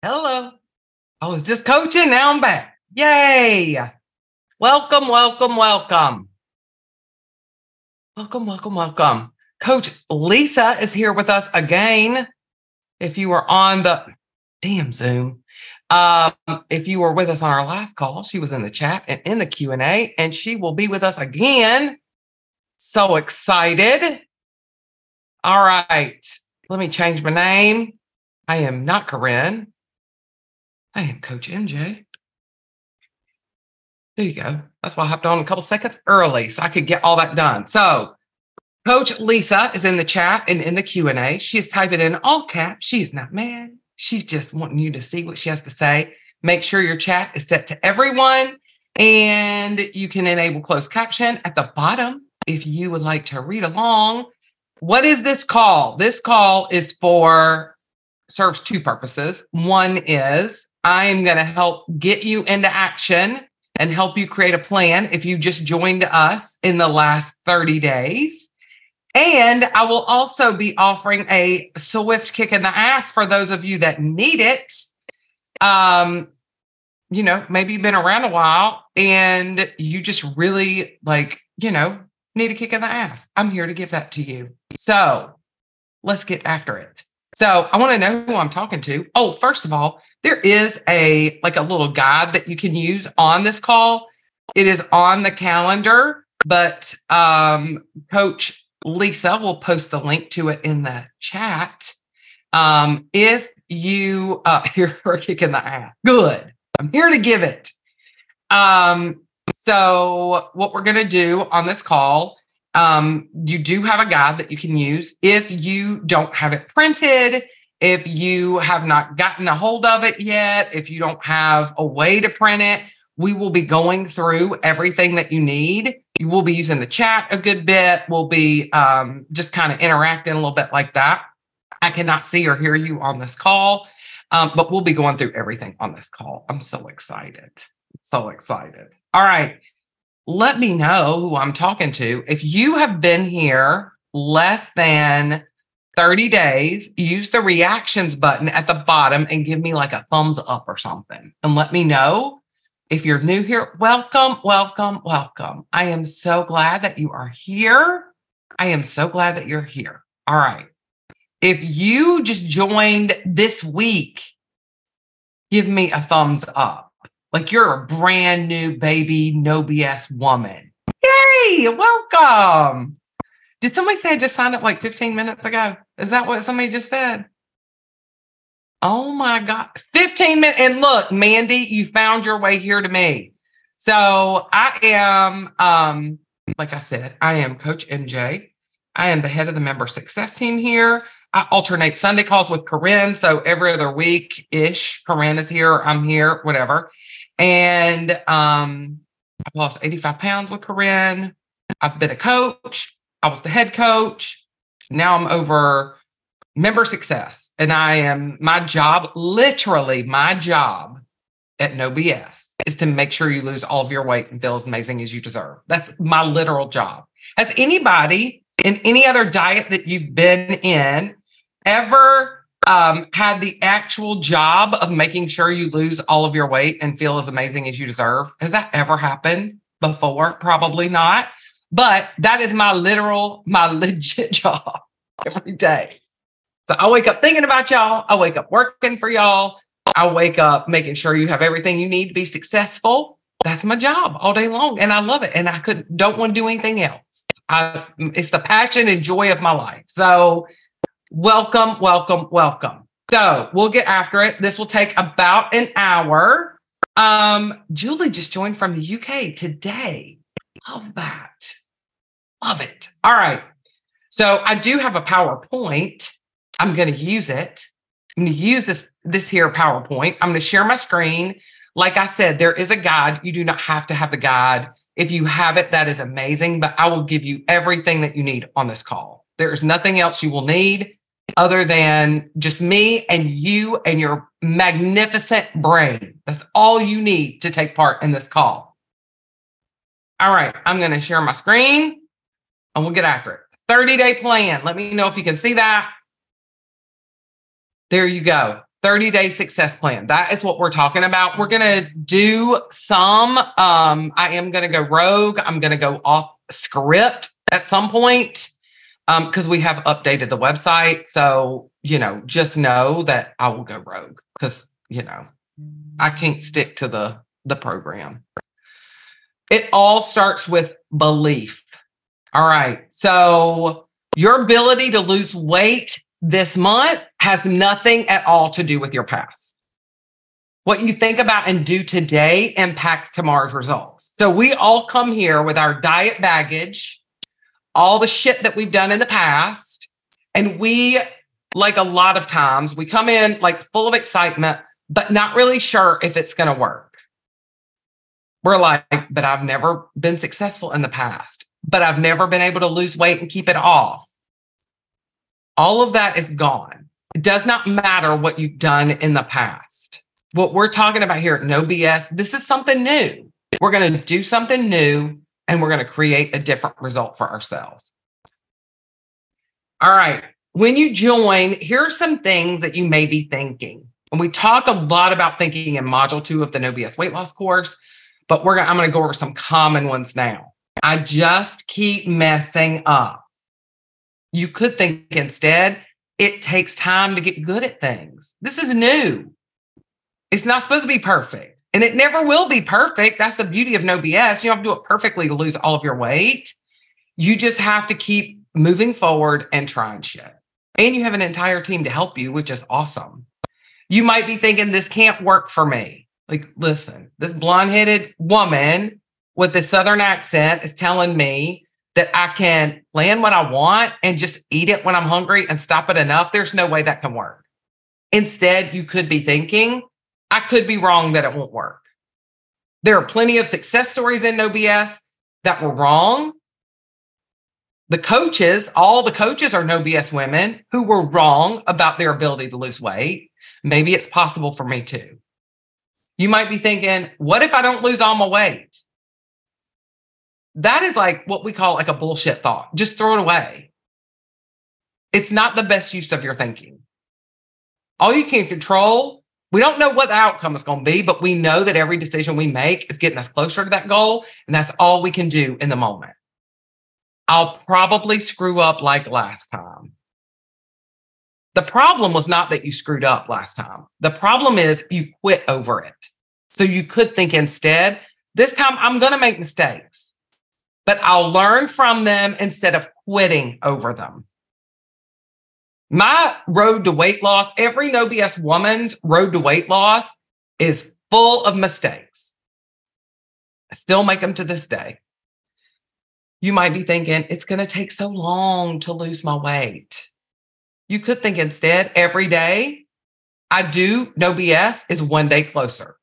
Hello. I was just coaching. Now I'm back. Yay. Welcome, welcome, welcome. Welcome, welcome, welcome. Coach Lisa is here with us again. If you were on the Zoom, if you were with us on our last call, she was in the chat and in the Q&A, and she will be with us again. So excited. All right. Let me change my name. I am not Corinne. I am Coach MJ. There you go. That's why I hopped on a couple seconds early so I could get all that done. So Coach Lisa is in the chat and in the Q&A. She is typing in all caps. She is not mad. She's just wanting you to see what she has to say. Make sure your chat is set to everyone, and you can enable closed caption at the bottom if you would like to read along. What is this call? This call serves two purposes. One is I'm going to help get you into action and help you create a plan if you just joined us in the last 30 days. And I will also be offering a swift kick in the ass for those of you that need it. Maybe you've been around a while and you just really need a kick in the ass. I'm here to give that to you. So let's get after it. So I want to know who I'm talking to. Oh, first of all, there is a little guide that you can use on this call. It is on the calendar, but Coach Lisa will post the link to it in the chat. If you here for a kick in the ass, good. I'm here to give it. So what we're going to do on this call, you do have a guide that you can use. If you don't have it printed, if you have not gotten a hold of it yet, if you don't have a way to print it, we will be going through everything that you need. You will be using the chat a good bit. We'll be just kind of interacting a little bit like that. I cannot see or hear you on this call, but we'll be going through everything on this call. I'm so excited. So excited. All right. Let me know who I'm talking to. If you have been here less than 30 days, use the reactions button at the bottom and give me like a thumbs up or something. And let me know. If you're new here, welcome, welcome, welcome. I am so glad that you are here. I am so glad that you're here. All right. If you just joined this week, give me a thumbs up. Like you're a brand new baby, no BS woman. Yay, welcome. Did somebody say I just signed up like 15 minutes ago? Is that what somebody just said? Oh my God, 15 minutes. And look, Mandy, you found your way here to me. So I am, like I said, I am Coach MJ. I am the head of the member success team here. I alternate Sunday calls with Corinne. So every other week-ish, Corinne is here, I'm here, whatever. And I've lost 85 pounds with Corinne. I've been a coach. I was the head coach. Now I'm over member success. And my job at No BS is to make sure you lose all of your weight and feel as amazing as you deserve. That's my literal job. Has anybody in any other diet that you've been in ever had the actual job of making sure you lose all of your weight and feel as amazing as you deserve? Has that ever happened before? Probably not. But that is my legit job every day. So I wake up thinking about y'all. I wake up working for y'all. I wake up making sure you have everything you need to be successful. That's my job all day long. And I love it. And I don't want to do anything else. It's the passion and joy of my life. So welcome, welcome, welcome. So we'll get after it. This will take about an hour. Julie just joined from the UK today. Love that. Love it. All right. So I do have a PowerPoint. I'm going to use it. I'm going to use this here PowerPoint. I'm going to share my screen. Like I said, there is a guide. You do not have to have the guide. If you have it, that is amazing. But I will give you everything that you need on this call. There is nothing else you will need other than just me and you and your magnificent brain. That's all you need to take part in this call. All right. I'm going to share my screen and we'll get after it. 30-day plan. Let me know if you can see that. There you go. 30-day success plan. That is what we're talking about. We're going to do some, I am going to go rogue. I'm going to go off script at some point because we have updated the website. So, just know that I will go rogue because, I can't stick to the program. It all starts with belief. All right. So your ability to lose weight this month has nothing at all to do with your past. What you think about and do today impacts tomorrow's results. So we all come here with our diet baggage, all the shit that we've done in the past. And we, like a lot of times, we come in like full of excitement, but not really sure if it's going to work. We're like, but I've never been successful in the past, but I've never been able to lose weight and keep it off. All of that is gone. It does not matter what you've done in the past. What we're talking about here at No BS, this is something new. We're going to do something new and we're going to create a different result for ourselves. All right. When you join, here are some things that you may be thinking. And we talk a lot about thinking in module 2 of the No BS weight loss course, but I'm going to go over some common ones now. I just keep messing up. You could think instead, it takes time to get good at things. This is new. It's not supposed to be perfect. And it never will be perfect. That's the beauty of No BS. You don't have to do it perfectly to lose all of your weight. You just have to keep moving forward and trying shit. And you have an entire team to help you, which is awesome. You might be thinking, this can't work for me. Like, listen, this blonde-headed woman with this Southern accent is telling me that I can plan what I want and just eat it when I'm hungry and stop it enough. There's no way that can work. Instead, you could be thinking, I could be wrong that it won't work. There are plenty of success stories in No BS that were wrong. All the coaches are No BS women who were wrong about their ability to lose weight. Maybe it's possible for me too. You might be thinking, what if I don't lose all my weight? That is like what we call like a bullshit thought. Just throw it away. It's not the best use of your thinking. All you can control, we don't know what the outcome is going to be, but we know that every decision we make is getting us closer to that goal. And that's all we can do in the moment. I'll probably screw up like last time. The problem was not that you screwed up last time. The problem is you quit over it. So you could think instead, this time I'm going to make mistakes, but I'll learn from them instead of quitting over them. My road to weight loss, every No BS woman's road to weight loss is full of mistakes. I still make them to this day. You might be thinking, it's going to take so long to lose my weight. You could think instead, every day I do No BS is one day closer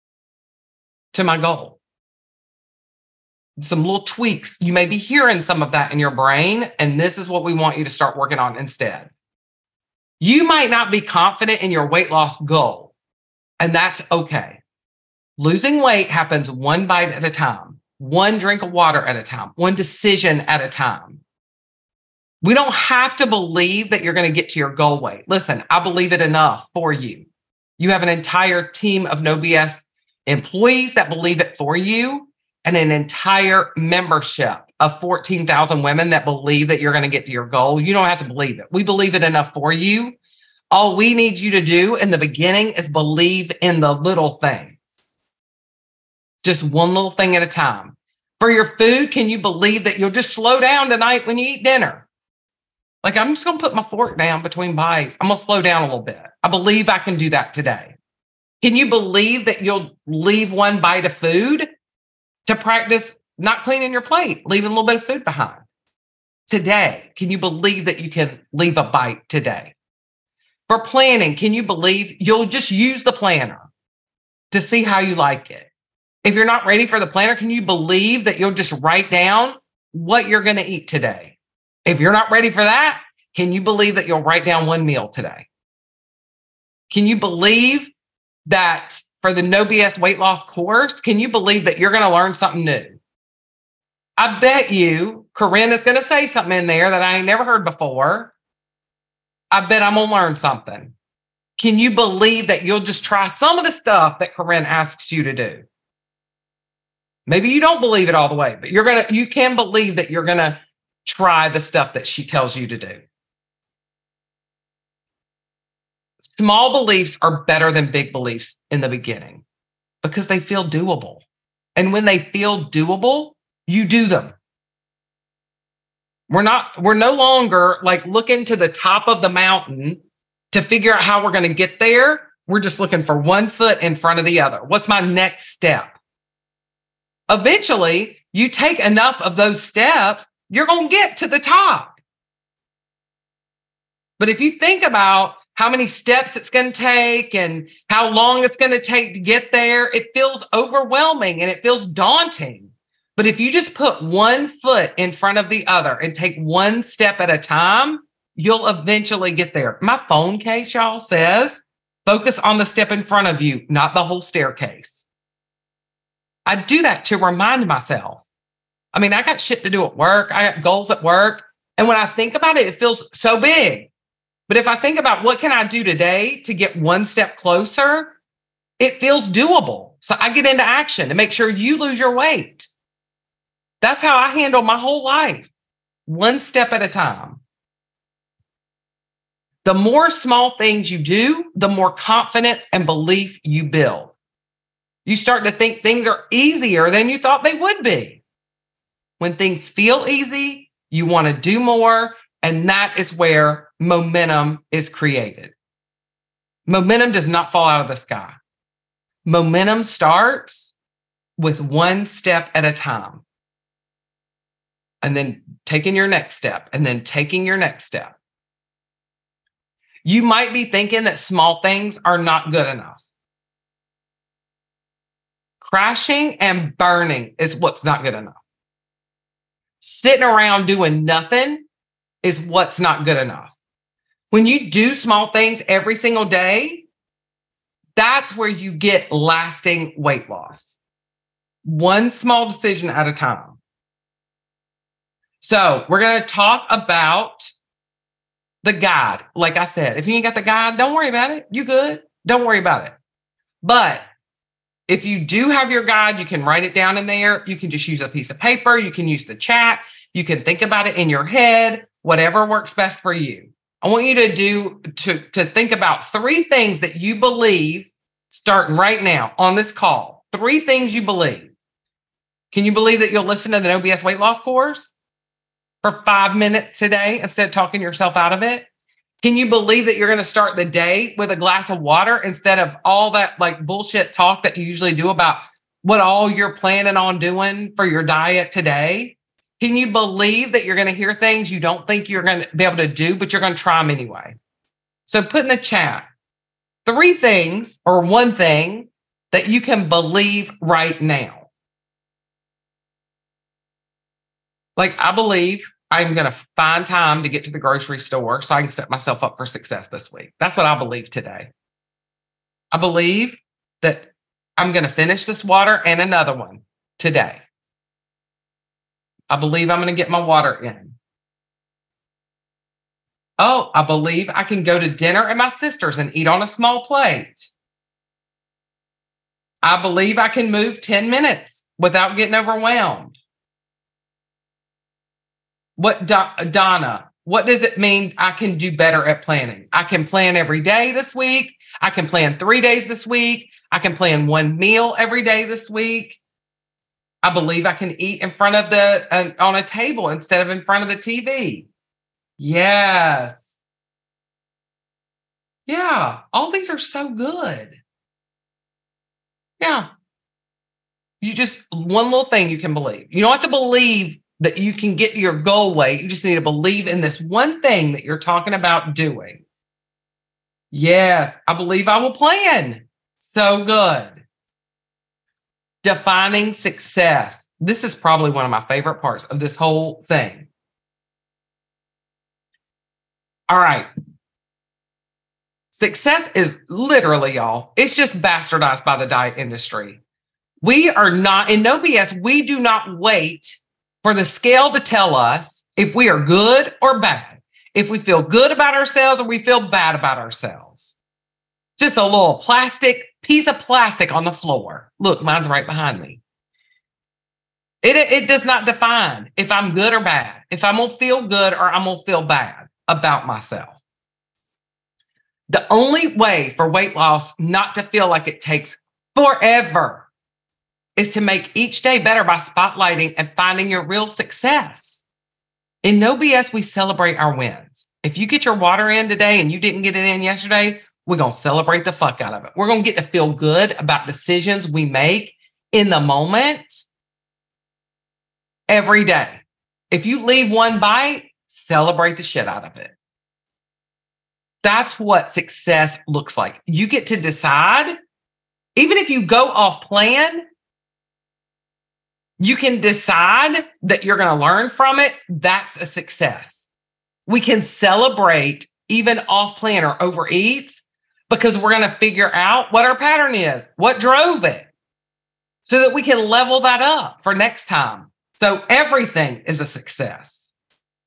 to my goal. Some little tweaks. You may be hearing some of that in your brain, and this is what we want you to start working on instead. You might not be confident in your weight loss goal, and that's okay. Losing weight happens one bite at a time, one drink of water at a time, one decision at a time. We don't have to believe that you're going to get to your goal weight. Listen, I believe it enough for you. You have an entire team of No BS employees that believe it for you, and an entire membership of 14,000 women that believe that you're going to get to your goal. You don't have to believe it. We believe it enough for you. All we need you to do in the beginning is believe in the little things. Just one little thing at a time. For your food, can you believe that you'll just slow down tonight when you eat dinner? Like, I'm just going to put my fork down between bites. I'm going to slow down a little bit. I believe I can do that today. Can you believe that you'll leave one bite of food to practice not cleaning your plate, leaving a little bit of food behind? Today, can you believe that you can leave a bite today? For planning, can you believe you'll just use the planner to see how you like it? If you're not ready for the planner, can you believe that you'll just write down what you're going to eat today? If you're not ready for that, can you believe that you'll write down one meal today? Can you believe that for the No BS weight loss course, can you believe that you're going to learn something new? I bet you Corinne is going to say something in there that I ain't never heard before. I bet I'm going to learn something. Can you believe that you'll just try some of the stuff that Corinne asks you to do? Maybe you don't believe it all the way, but you can believe that you're going to try the stuff that she tells you to do. Small beliefs are better than big beliefs in the beginning because they feel doable. And when they feel doable, you do them. We're no longer like looking to the top of the mountain to figure out how we're going to get there. We're just looking for one foot in front of the other. What's my next step? Eventually, you take enough of those steps, you're going to get to the top. But if you think about how many steps it's going to take and how long it's going to take to get there, it feels overwhelming and it feels daunting. But if you just put one foot in front of the other and take one step at a time, you'll eventually get there. My phone case, y'all, says, focus on the step in front of you, not the whole staircase. I do that to remind myself. I mean, I got shit to do at work. I got goals at work. And when I think about it, it feels so big. But if I think about what can I do today to get one step closer, it feels doable. So I get into action to make sure you lose your weight. That's how I handle my whole life, one step at a time. The more small things you do, the more confidence and belief you build. You start to think things are easier than you thought they would be. When things feel easy, you want to do more, and that is where momentum is created. Momentum does not fall out of the sky. Momentum starts with one step at a time. And then taking your next step, and then taking your next step. You might be thinking that small things are not good enough. Crashing and burning is what's not good enough. Sitting around doing nothing is what's not good enough. When you do small things every single day, that's where you get lasting weight loss. One small decision at a time. So we're going to talk about the guide. Like I said, if you ain't got the guide, don't worry about it. You good. Don't worry about it. But if you do have your guide, you can write it down in there. You can just use a piece of paper. You can use the chat. You can think about it in your head, whatever works best for you. I want you to think about 3 things that you believe starting right now on this call. 3 things you believe. Can you believe that you'll listen to the No BS weight loss course for 5 minutes today instead of talking yourself out of it? Can you believe that you're going to start the day with a glass of water instead of all that like bullshit talk that you usually do about what all you're planning on doing for your diet today? Can you believe that you're going to hear things you don't think you're going to be able to do, but you're going to try them anyway? So put in the chat 3 things or 1 thing that you can believe right now. Like, I believe I'm going to find time to get to the grocery store so I can set myself up for success this week. That's what I believe today. I believe that I'm going to finish this water and another one today. I believe I'm going to get my water in. Oh, I believe I can go to dinner at my sister's and eat on a small plate. I believe I can move 10 minutes without getting overwhelmed. Donna, what does it mean I can do better at planning? I can plan every day this week. I can plan 3 days this week. I can plan 1 meal every day this week. I believe I can eat in front of on a table instead of in front of the TV. Yes. Yeah. All these are so good. Yeah. You just, one little thing you can believe. You don't have to believe that you can get your goal weight. You just need to believe in this one thing that you're talking about doing. Yes, I believe I will plan. So good. Defining success. This is probably one of my favorite parts of this whole thing. All right. Success is literally, y'all, it's just bastardized by the diet industry. We are not, in No BS, we do not wait for the scale to tell us if we are good or bad, if we feel good about ourselves or we feel bad about ourselves. just a little piece of plastic on the floor. Look, mine's right behind me. It does not define if I'm good or bad, if I'm going to feel good or I'm going to feel bad about myself. The only way for weight loss not to feel like it takes forever is to make each day better by spotlighting and finding your real success. In No BS, we celebrate our wins. If you get your water in today and you didn't get it in yesterday, we're going to celebrate the fuck out of it. We're going to get to feel good about decisions we make in the moment every day. If you leave one bite, celebrate the shit out of it. That's what success looks like. You get to decide, even if you go off plan, you can decide that you're going to learn from it. That's a success. We can celebrate even off plan or overeats because we're going to figure out what our pattern is, what drove it, so that we can level that up for next time. So everything is a success.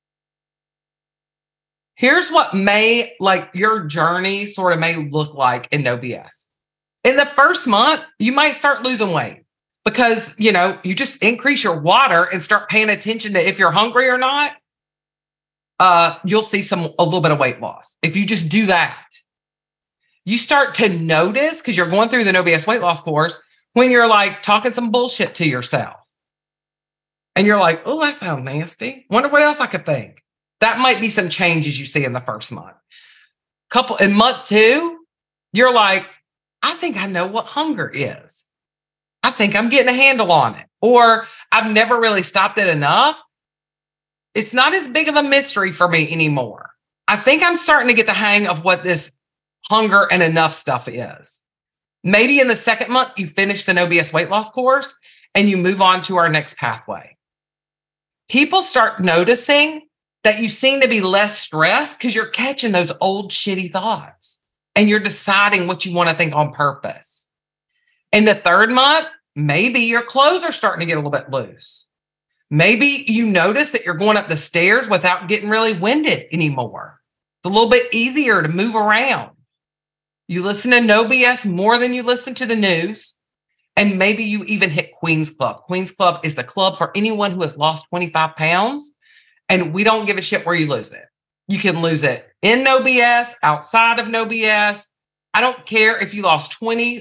Here's what your journey sort of may look like in No BS. In the first month, you might start losing weight because, you just increase your water and start paying attention to if you're hungry or not. You'll see a little bit of weight loss. If you just do that, you start to notice, because you're going through the No BS weight loss course, when you're like talking some bullshit to yourself. And you're like, oh, that sounds nasty. Wonder what else I could think. That might be some changes you see in the first month. In month 2, you're like, I think I know what hunger is. I think I'm getting a handle on it. Or I've never really stopped it enough. It's not as big of a mystery for me anymore. I think I'm starting to get the hang of what this hunger and enough stuff is. Maybe in the second month, you finish the No BS weight loss course and you move on to our next pathway. People start noticing that you seem to be less stressed because you're catching those old shitty thoughts and you're deciding what you want to think on purpose. In the third month, maybe your clothes are starting to get a little bit loose. Maybe you notice that you're going up the stairs without getting really winded anymore. It's a little bit easier to move around. You listen to No BS more than you listen to the news. And maybe you even hit Queen's Club. Queen's Club is the club for anyone who has lost 25 pounds. And we don't give a shit where you lose it. You can lose it in No BS, outside of No BS. I don't care if you lost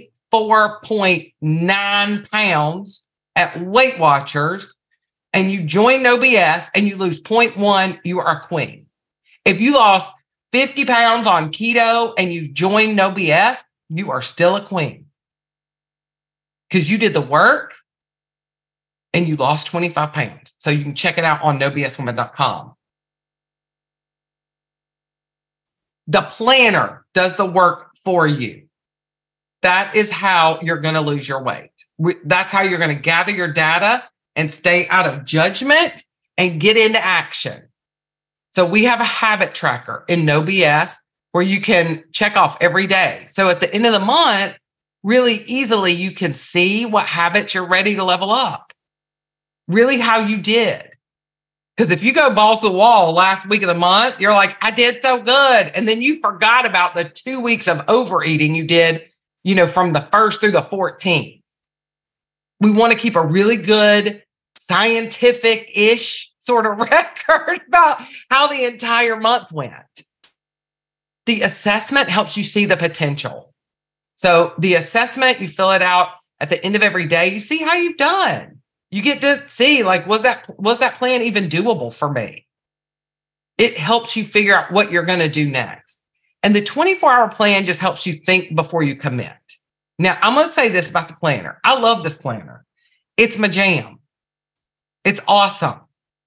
24.9 pounds at Weight Watchers and you join No BS and you lose 0.1, you are a queen. If you lost 50 pounds on keto and you join No BS, you are still a queen. Because you did the work and you lost 25 pounds. So you can check it out on nobswoman.com. The planner does the work for you. That is how you're going to lose your weight. That's how you're going to gather your data and stay out of judgment and get into action. So we have a habit tracker in No BS where you can check off every day. So at the end of the month, really easily, you can see what habits you're ready to level up. Really how you did. Because if you go balls to the wall last week of the month, you're like, I did so good. And then you forgot about the 2 weeks of overeating you did, from the 1st through the 14th. We want to keep a really good scientific-ish sort of record about how the entire month went. The assessment helps you see the potential. So the assessment, you fill it out at the end of every day. You see how you've done. You get to see, was that plan even doable for me? It helps you figure out what you're going to do next. And the 24-hour plan just helps you think before you commit. Now, I'm going to say this about the planner. I love this planner. It's my jam. It's awesome.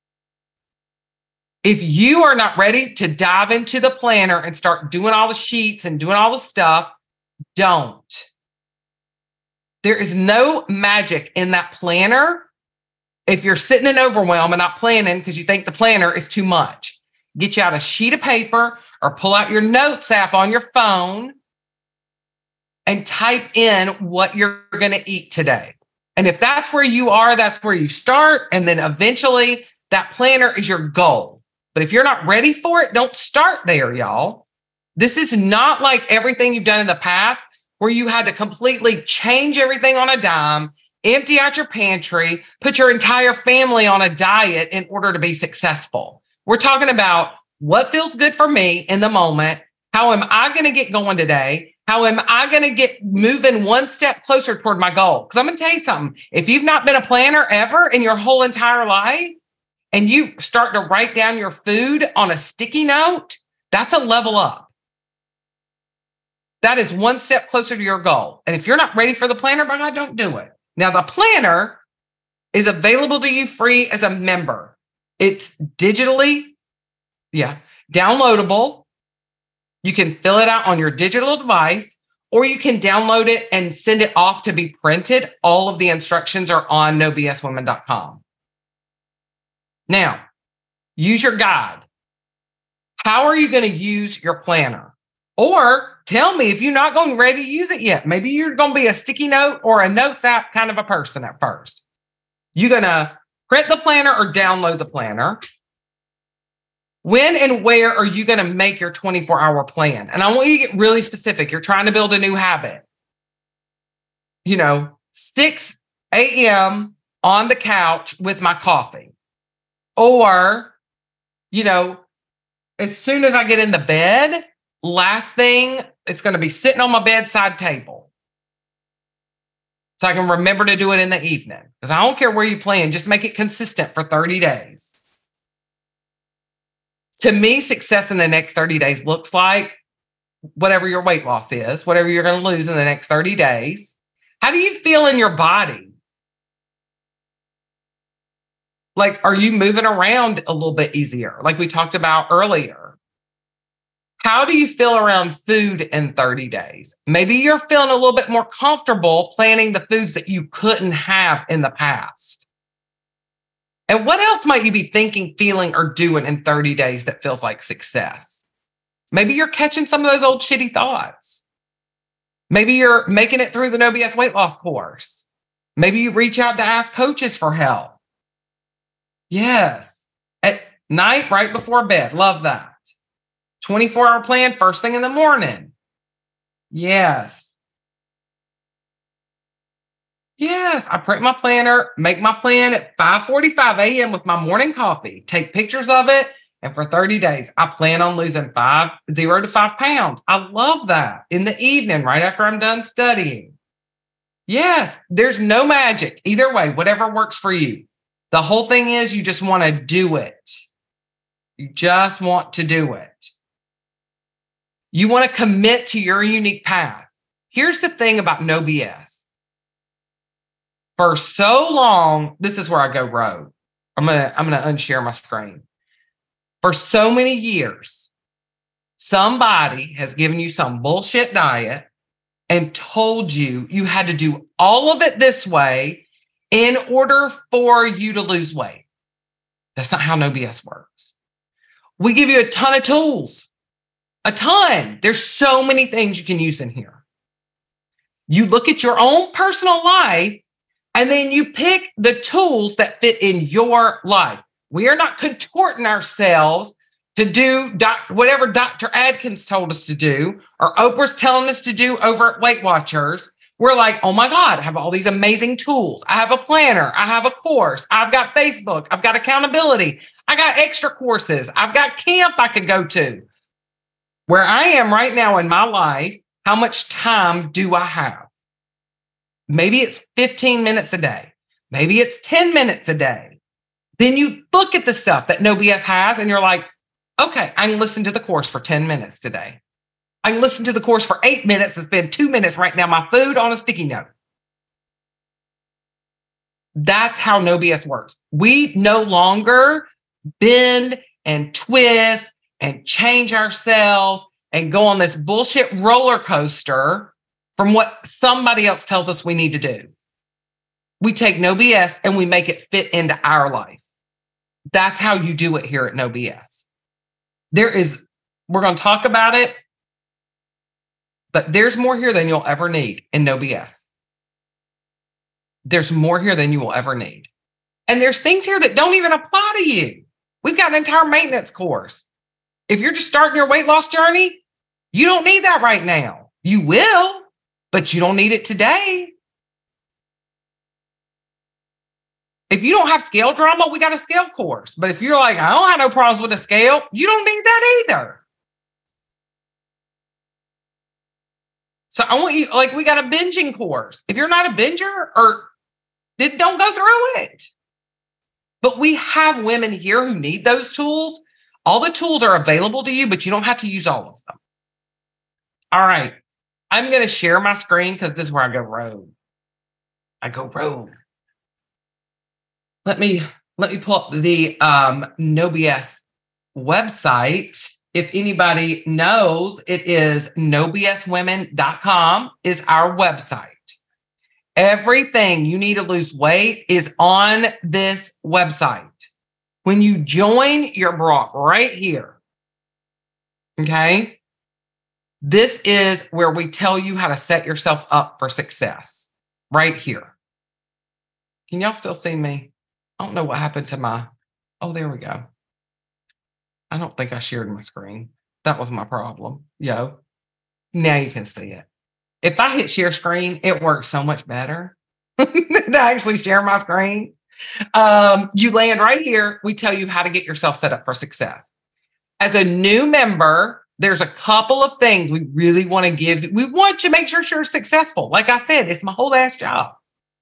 If you are not ready to dive into the planner and start doing all the sheets and doing all the stuff, don't. There is no magic in that planner. If you're sitting in overwhelm and not planning because you think the planner is too much, get you out a sheet of paper or pull out your notes app on your phone and type in what you're going to eat today. And if that's where you are, that's where you start. And then eventually that planner is your goal. But if you're not ready for it, don't start there, y'all. This is not like everything you've done in the past where you had to completely change everything on a dime, empty out your pantry, put your entire family on a diet in order to be successful. We're talking about what feels good for me in the moment. How am I going to get going today? How am I going to get moving one step closer toward my goal? Because I'm going to tell you something. If you've not been a planner ever in your whole entire life and you start to write down your food on a sticky note, that's a level up. That is one step closer to your goal. And if you're not ready for the planner, by God, don't do it. Now, the planner is available to you free as a member. It's digitally, downloadable. You can fill it out on your digital device, or you can download it and send it off to be printed. All of the instructions are on nobswomen.com. Now, use your guide. How are you going to use your planner? Or tell me if you're not going ready to use it yet. Maybe you're going to be a sticky note or a notes app kind of a person at first. You're going to print the planner or download the planner. When and where are you going to make your 24-hour plan? And I want you to get really specific. You're trying to build a new habit. 6 a.m. on the couch with my coffee. Or, as soon as I get in the bed, last thing, it's going to be sitting on my bedside table. So I can remember to do it in the evening. Because I don't care where you plan, just make it consistent for 30 days. To me, success in the next 30 days looks like whatever your weight loss is, whatever you're going to lose in the next 30 days. How do you feel in your body? Like, are you moving around a little bit easier? Like we talked about earlier. How do you feel around food in 30 days? Maybe you're feeling a little bit more comfortable planning the foods that you couldn't have in the past. And what else might you be thinking, feeling, or doing in 30 days that feels like success? Maybe you're catching some of those old shitty thoughts. Maybe you're making it through the No BS weight loss course. Maybe you reach out to ask coaches for help. Yes. At night, right before bed. Love that. 24-hour plan, first thing in the morning. Yes. Yes, I print my planner, make my plan at 5:45 a.m. with my morning coffee, take pictures of it, and for 30 days, I plan on losing 0 to 5 pounds. I love that. In the evening, right after I'm done studying. Yes, there's no magic. Either way, whatever works for you. The whole thing is you just want to do it. You just want to do it. You want to commit to your unique path. Here's the thing about No BS. For so long, this is where I go rogue. I'm gonna unshare my screen. For so many years, somebody has given you some bullshit diet and told you you had to do all of it this way in order for you to lose weight. That's not how No BS works. We give you a ton of tools, a ton. There's so many things you can use in here. You look at your own personal life and then you pick the tools that fit in your life. We are not contorting ourselves to do whatever Dr. Adkins told us to do or Oprah's telling us to do over at Weight Watchers. We're like, oh my God, I have all these amazing tools. I have a planner. I have a course. I've got Facebook. I've got accountability. I got extra courses. I've got camp I could go to. Where I am right now in my life, how much time do I have? Maybe it's 15 minutes a day. Maybe it's 10 minutes a day. Then you look at the stuff that No BS has and you're like, okay, I can listen to the course for 10 minutes today. I can listen to the course for 8 minutes and spend 2 minutes writing down my food on a sticky note. That's how No BS works. We no longer bend and twist and change ourselves and go on this bullshit roller coaster from what somebody else tells us we need to do. We take No BS and we make it fit into our life. That's how you do it here at No BS. We're going to talk about it, but there's more here than you'll ever need in No BS. There's more here than you will ever need. And there's things here that don't even apply to you. We've got an entire maintenance course. If you're just starting your weight loss journey, You don't need that right now. You will, but you don't need it today. If you don't have scale drama, we got a scale course. But if you're like, I don't have no problems with a scale, you don't need that either. So I want you, like, we got a binging course. If you're not a binger, or then don't go through it. But we have women here who need those tools. All the tools are available to you, but you don't have to use all of them. All right. I'm going to share my screen because this is where I go rogue. Let me pull up the No BS website. If anybody knows, it is nobswomen.com is our website. Everything you need to lose weight is on this website. When you join, you're brought right here. Okay? This is where we tell you how to set yourself up for success. Right here. Can y'all still see me? I don't know what happened to my... Oh, there we go. I don't think I shared my screen. That was my problem. Yo. Now you can see it. If I hit share screen, it works so much better than to actually share my screen. You land right here. We tell you how to get yourself set up for success. As a new member, there's a couple of things we really want to give. We want to make sure you're successful. Like I said, it's my whole ass job.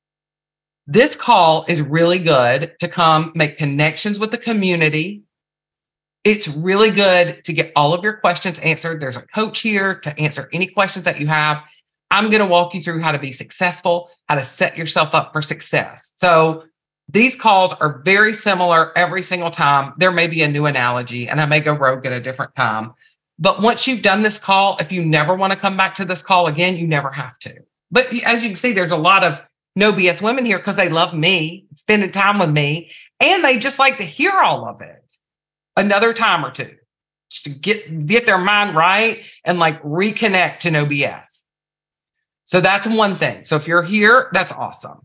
This call is really good to come make connections with the community. It's really good to get all of your questions answered. There's a coach here to answer any questions that you have. I'm going to walk you through how to be successful, how to set yourself up for success. So these calls are very similar every single time. There may be a new analogy, and I may go rogue at a different time. But once you've done this call, if you never want to come back to this call again, you never have to. But as you can see, there's a lot of No BS women here because they love me, spending time with me, and they just like to hear all of it another time or two, just to get their mind right and like reconnect to No BS. So that's one thing. So if you're here, that's awesome.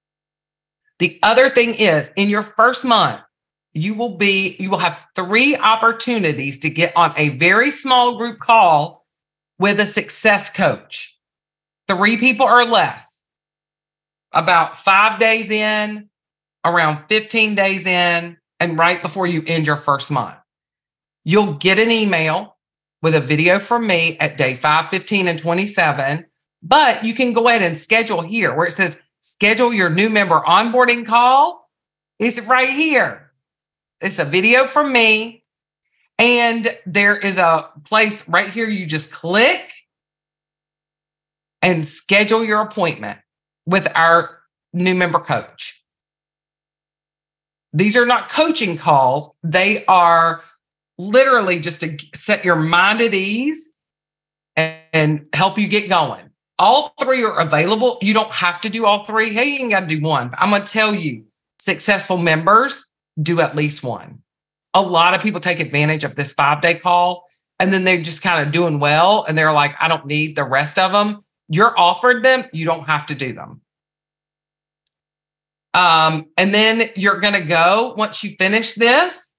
The other thing is, in your first month, you will have 3 opportunities to get on a very small group call with a success coach. 3 people or less. About 5 days in, around 15 days in, and right before you end your first month. You'll get an email with a video from me at day 5, 15, and 27, but you can go ahead and schedule here where it says schedule your new member onboarding call. It's right here. It's a video from me, and there is a place right here. You just click and schedule your appointment with our new member coach. These are not coaching calls. They are literally just to set your mind at ease and help you get going. All 3 are available. You don't have to do all 3. Hey, you ain't got to do one. I'm going to tell you, successful members do at least one. A lot of people take advantage of this 5-day call, and then they're just kind of doing well, and they're like, I don't need the rest of them. You're offered them. You don't have to do them. And then you're going to go, once you finish this,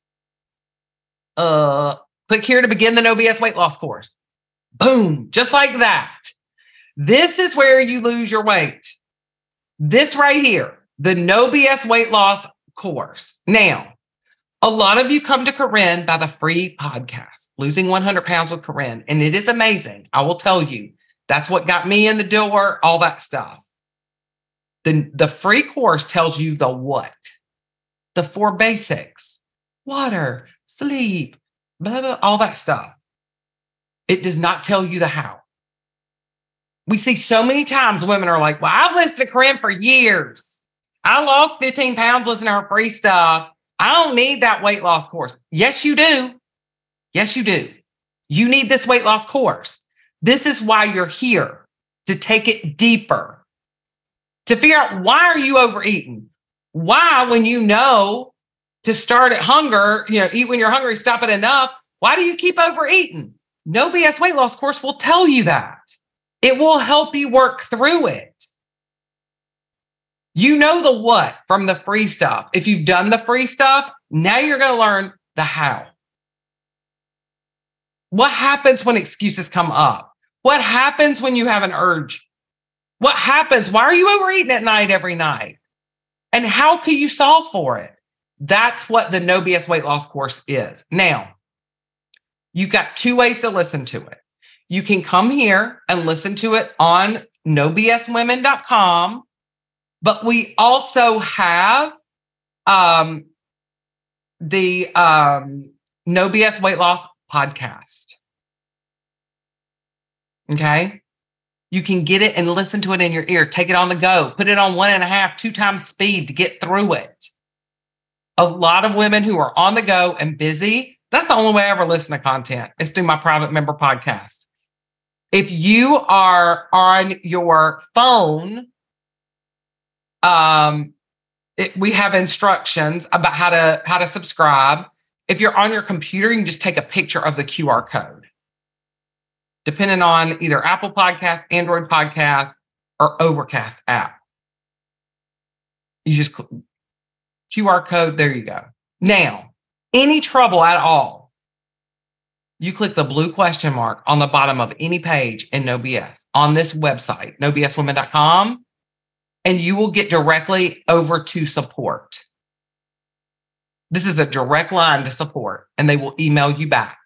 click here to begin the No BS weight loss course. Boom, just like that. This is where you lose your weight. This right here, the No BS weight loss course. Now, a lot of you come to Corinne by the free podcast, Losing 100 Pounds with Corinne, and it is amazing. I will tell you, that's what got me in the door, all that stuff. The free course tells you the what, the 4 basics, water, sleep, blah, blah, all that stuff. It does not tell you the how. We see so many times women are like, well, I've listened to Corinne for years. I lost 15 pounds listening to her free stuff. I don't need that weight loss course. Yes, you do. Yes, you do. You need this weight loss course. This is why you're here, to take it deeper. To figure out, why are you overeating? Why, when you know to start at hunger, eat when you're hungry, stop at enough, why do you keep overeating? No BS weight loss course will tell you that. It will help you work through it. You know the what from the free stuff. If you've done the free stuff, now you're going to learn the how. What happens when excuses come up? What happens when you have an urge? What happens? Why are you overeating at night every night? And how can you solve for it? That's what the No BS weight loss course is. Now, you've got two ways to listen to it. You can come here and listen to it on nobswomen.com, but we also have the No BS weight loss podcast. Okay. You can get it and listen to it in your ear. Take it on the go. Put it on 1.5, 2 times speed to get through it. A lot of women who are on the go and busy, that's the only way I ever listen to content is through my private member podcast. If you are on your phone, we have instructions about how to subscribe. If you're on your computer, you can just take a picture of the QR code. Depending on either Apple Podcasts, Android Podcasts, or Overcast app. You just click QR code, there you go. Now, any trouble at all, you click the blue question mark on the bottom of any page in No BS on this website, nobswomen.com, and you will get directly over to support. This is a direct line to support, and they will email you back.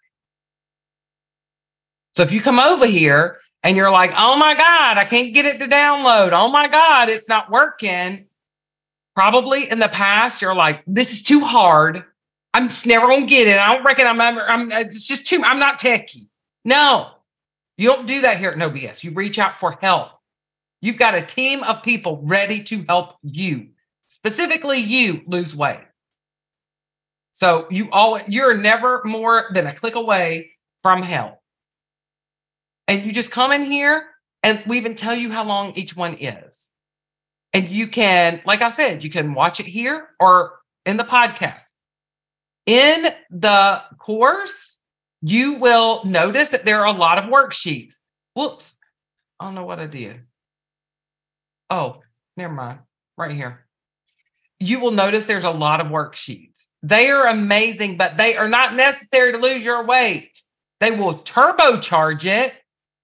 So if you come over here and you're like, oh my God, I can't get it to download. Oh my God, it's not working. Probably in the past, you're like, this is too hard. I'm just never going to get it. I don't reckon it's just too, I'm not techie. No, you don't do that here at No BS. You reach out for help. You've got a team of people ready to help you, specifically you, lose weight. So you're never more than a click away from help. And you just come in here and we even tell you how long each one is. And you can, like I said, you can watch it here or in the podcast. In the course, you will notice that there are a lot of worksheets. Whoops. I don't know what I did. Oh, never mind. Right here. You will notice there's a lot of worksheets. They are amazing, but they are not necessary to lose your weight. They will turbocharge it,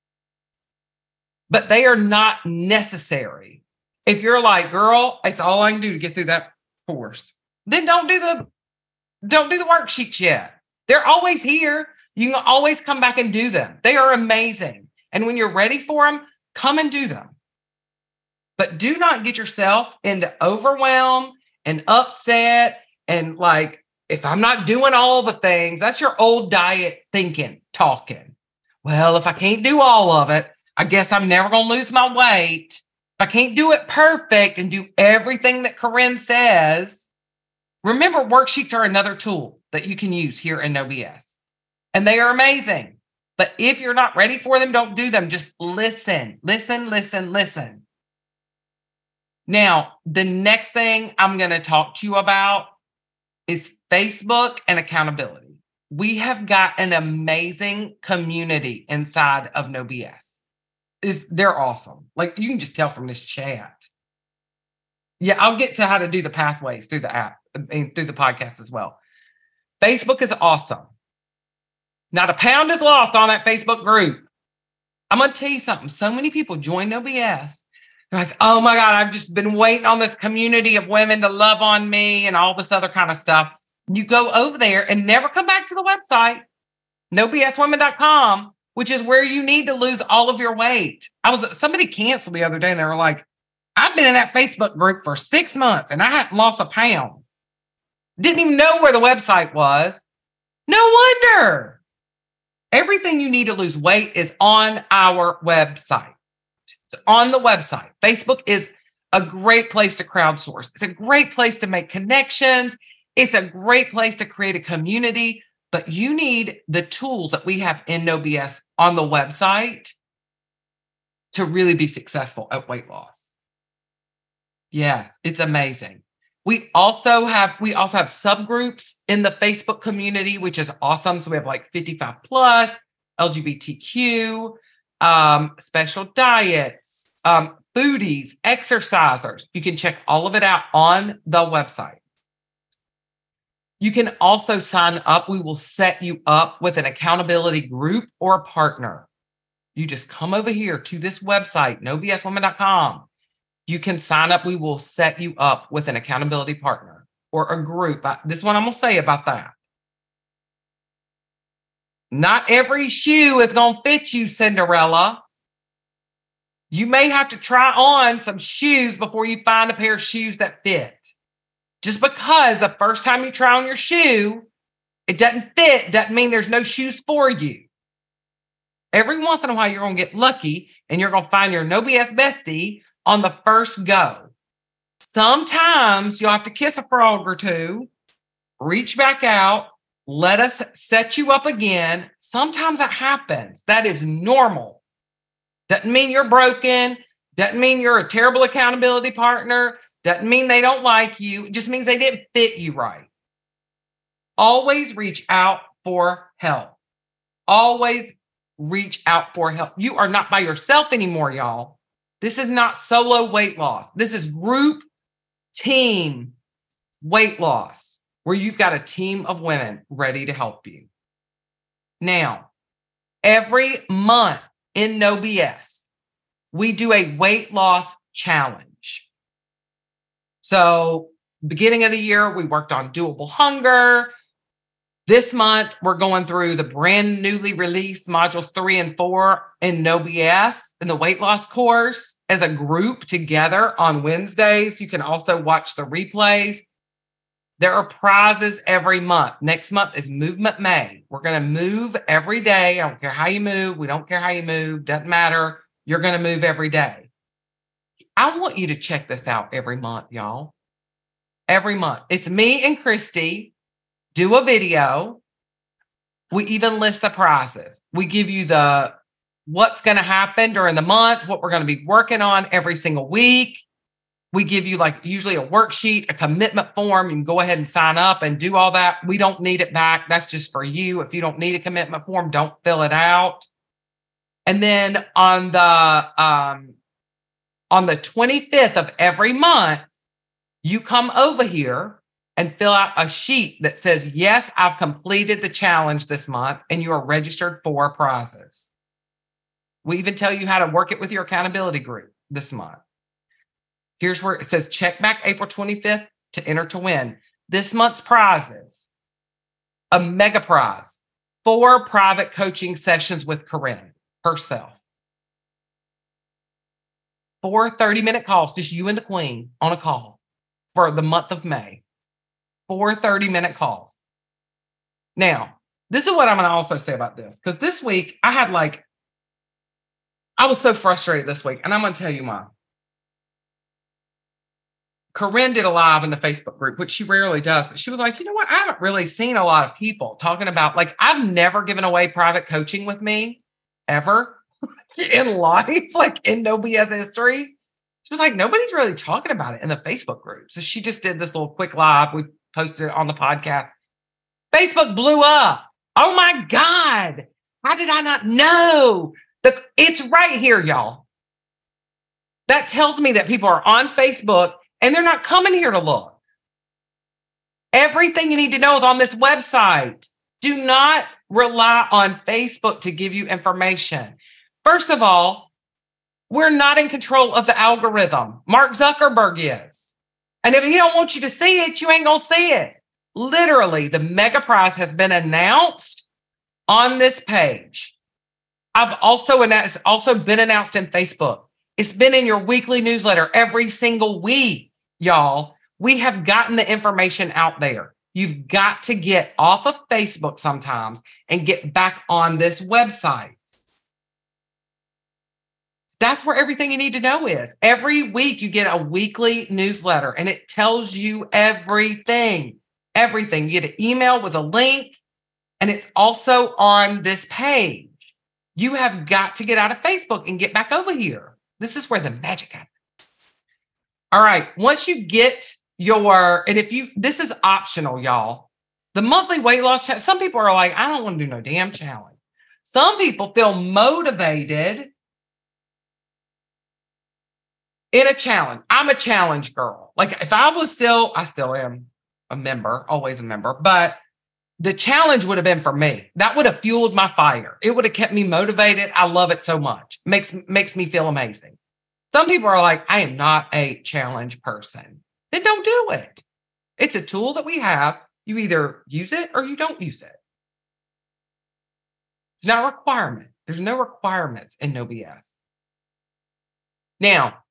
but they are not necessary. If you're like, girl, it's all I can do to get through that course, then don't do the worksheets yet. They're always here. You can always come back and do them. They are amazing. And when you're ready for them, come and do them. But do not get yourself into overwhelm and upset and like, if I'm not doing all the things, that's your old diet thinking, talking. Well, if I can't do all of it, I guess I'm never going to lose my weight. If I can't do it perfect and do everything that Corinne says, remember worksheets are another tool that you can use here in No BS. And they are amazing. But if you're not ready for them, don't do them. Just listen, listen, listen, listen. Now, the next thing I'm going to talk to you about is Facebook and accountability. We have got an amazing community inside of No BS. They're awesome. Like you can just tell from this chat. Yeah, I'll get to how to do the pathways through the app and through the podcast as well. Facebook is awesome. Not a pound is lost on that Facebook group. I'm going to tell you something. So many people join No BS. They're like, oh my God, I've just been waiting on this community of women to love on me and all this other kind of stuff. You go over there and never come back to the website, nobswomen.com, which is where you need to lose all of your weight. Somebody canceled the other day and they were like, I've been in that Facebook group for 6 months and I haven't lost a pound. Didn't even know where the website was. No wonder. Everything you need to lose weight is on our website. It's on the website. Facebook is a great place to crowdsource. It's a great place to make connections. It's a great place to create a community, but you need the tools that we have in No BS on the website to really be successful at weight loss. Yes, it's amazing. We also have subgroups in the Facebook community, which is awesome. So we have like 55 plus, LGBTQ, special diets, foodies, exercisers. You can check all of it out on the website. You can also sign up. We will set you up with an accountability group or a partner. You just come over here to this website, nobswomen.com. You can sign up. We will set you up with an accountability partner or a group. This is what I'm going to say about that. Not every shoe is going to fit you, Cinderella. You may have to try on some shoes before you find a pair of shoes that fit. Just because the first time you try on your shoe, it doesn't fit, doesn't mean there's no shoes for you. Every once in a while, you're going to get lucky and you're going to find your No BS bestie on the first go. Sometimes you'll have to kiss a frog or two, reach back out, let us set you up again. Sometimes that happens. That is normal. Doesn't mean you're broken. Doesn't mean you're a terrible accountability partner. Doesn't mean they don't like you. It just means they didn't fit you right. Always reach out for help. Always reach out for help. You are not by yourself anymore, y'all. This is not solo weight loss. This is group team weight loss, where you've got a team of women ready to help you. Now, every month in No BS, we do a weight loss challenge. So, beginning of the year, we worked on doable hunger. This month, we're going through the brand newly released modules 3 and 4 in No BS in the weight loss course as a group together on Wednesdays. You can also watch the replays. There are prizes every month. Next month is Movement May. We're going to move every day. I don't care how you move. We don't care how you move. Doesn't matter. You're going to move every day. I want you to check this out every month, y'all. Every month. It's me and Christy do a video. We even list the prizes. We give you the what's going to happen during the month, what we're going to be working on every single week. We give you like usually a worksheet, a commitment form. You can go ahead and sign up and do all that. We don't need it back. That's just for you. If you don't need a commitment form, don't fill it out. And then on the 25th of every month, you come over here and fill out a sheet that says, yes, I've completed the challenge this month, and you are registered for prizes. We even tell you how to work it with your accountability group this month. Here's where it says, check back April 25th to enter to win. This month's prizes, a mega prize, 4 private coaching sessions with Corinne herself. 4 30-minute calls, just you and the queen on a call for the month of May. 4 30-minute calls. Now, this is what I'm going to also say about this, because this week I was so frustrated this week, and I'm going to tell you why. Corinne did a live in the Facebook group, which she rarely does, but she was like, you know what? I haven't really seen a lot of people talking about, like, I've never given away private coaching with me ever in life, like in No BS history. She was like, nobody's really talking about it in the Facebook group. So she just did this little quick live. We posted it on the podcast. Facebook blew up. Oh my God. How did I not know? It's right here, y'all. That tells me that people are on Facebook and they're not coming here to look. Everything you need to know is on this website. Do not rely on Facebook to give you information. First of all, we're not in control of the algorithm. Mark Zuckerberg is. And if he don't want you to see it, you ain't going to see it. Literally, the mega prize has been announced on this page. It's also been announced in Facebook. It's been in your weekly newsletter every single week, y'all. We have gotten the information out there. You've got to get off of Facebook sometimes and get back on this website. That's where everything you need to know is. Every week you get a weekly newsletter and it tells you everything. Everything. You get an email with a link and it's also on this page. You have got to get out of Facebook and get back over here. This is where the magic happens. All right. Once you get this is optional, y'all. The monthly weight loss challenge. Some people are like, I don't want to do no damn challenge. Some people feel motivated in a challenge. I'm a challenge girl. Like if I still am. a member, always a member, but the challenge would have been for me. That would have fueled my fire. It would have kept me motivated. I love it so much. Makes me feel amazing. Some people are like, I am not a challenge person. Then don't do it. It's a tool that we have. You either use it or you don't use it. It's not a requirement. There's no requirements in No BS. Now,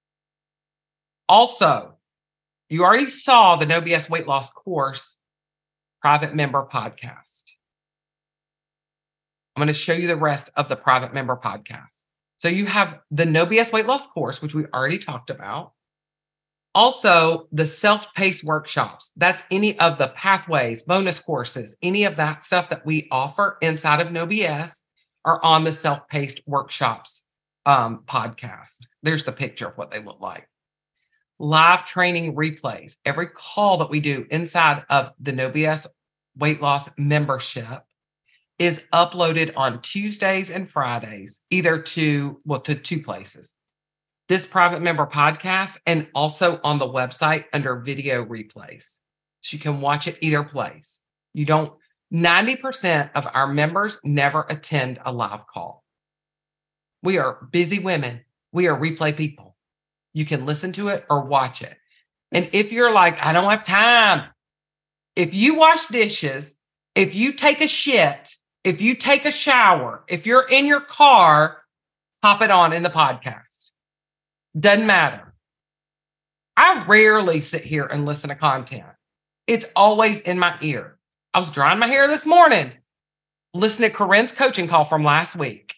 also, you already saw the No BS weight loss course private member podcast. I'm going to show you the rest of the private member podcast. So you have the No BS weight loss course, which we already talked about. Also, the self-paced workshops. That's any of the pathways, bonus courses, any of that stuff that we offer inside of No BS are on the self-paced workshops podcast. There's the picture of what they look like. Live training replays. Every call that we do inside of the No BS weight loss membership is uploaded on Tuesdays and Fridays, either to two places. This private member podcast and also on the website under video replays. So you can watch it either place. 90% of our members never attend a live call. We are busy women. We are replay people. You can listen to it or watch it. And if you're like, I don't have time, if you wash dishes, if you take a shit, if you take a shower, if you're in your car, pop it on in the podcast. Doesn't matter. I rarely sit here and listen to content. It's always in my ear. I was drying my hair this morning, listening to Corinne's coaching call from last week.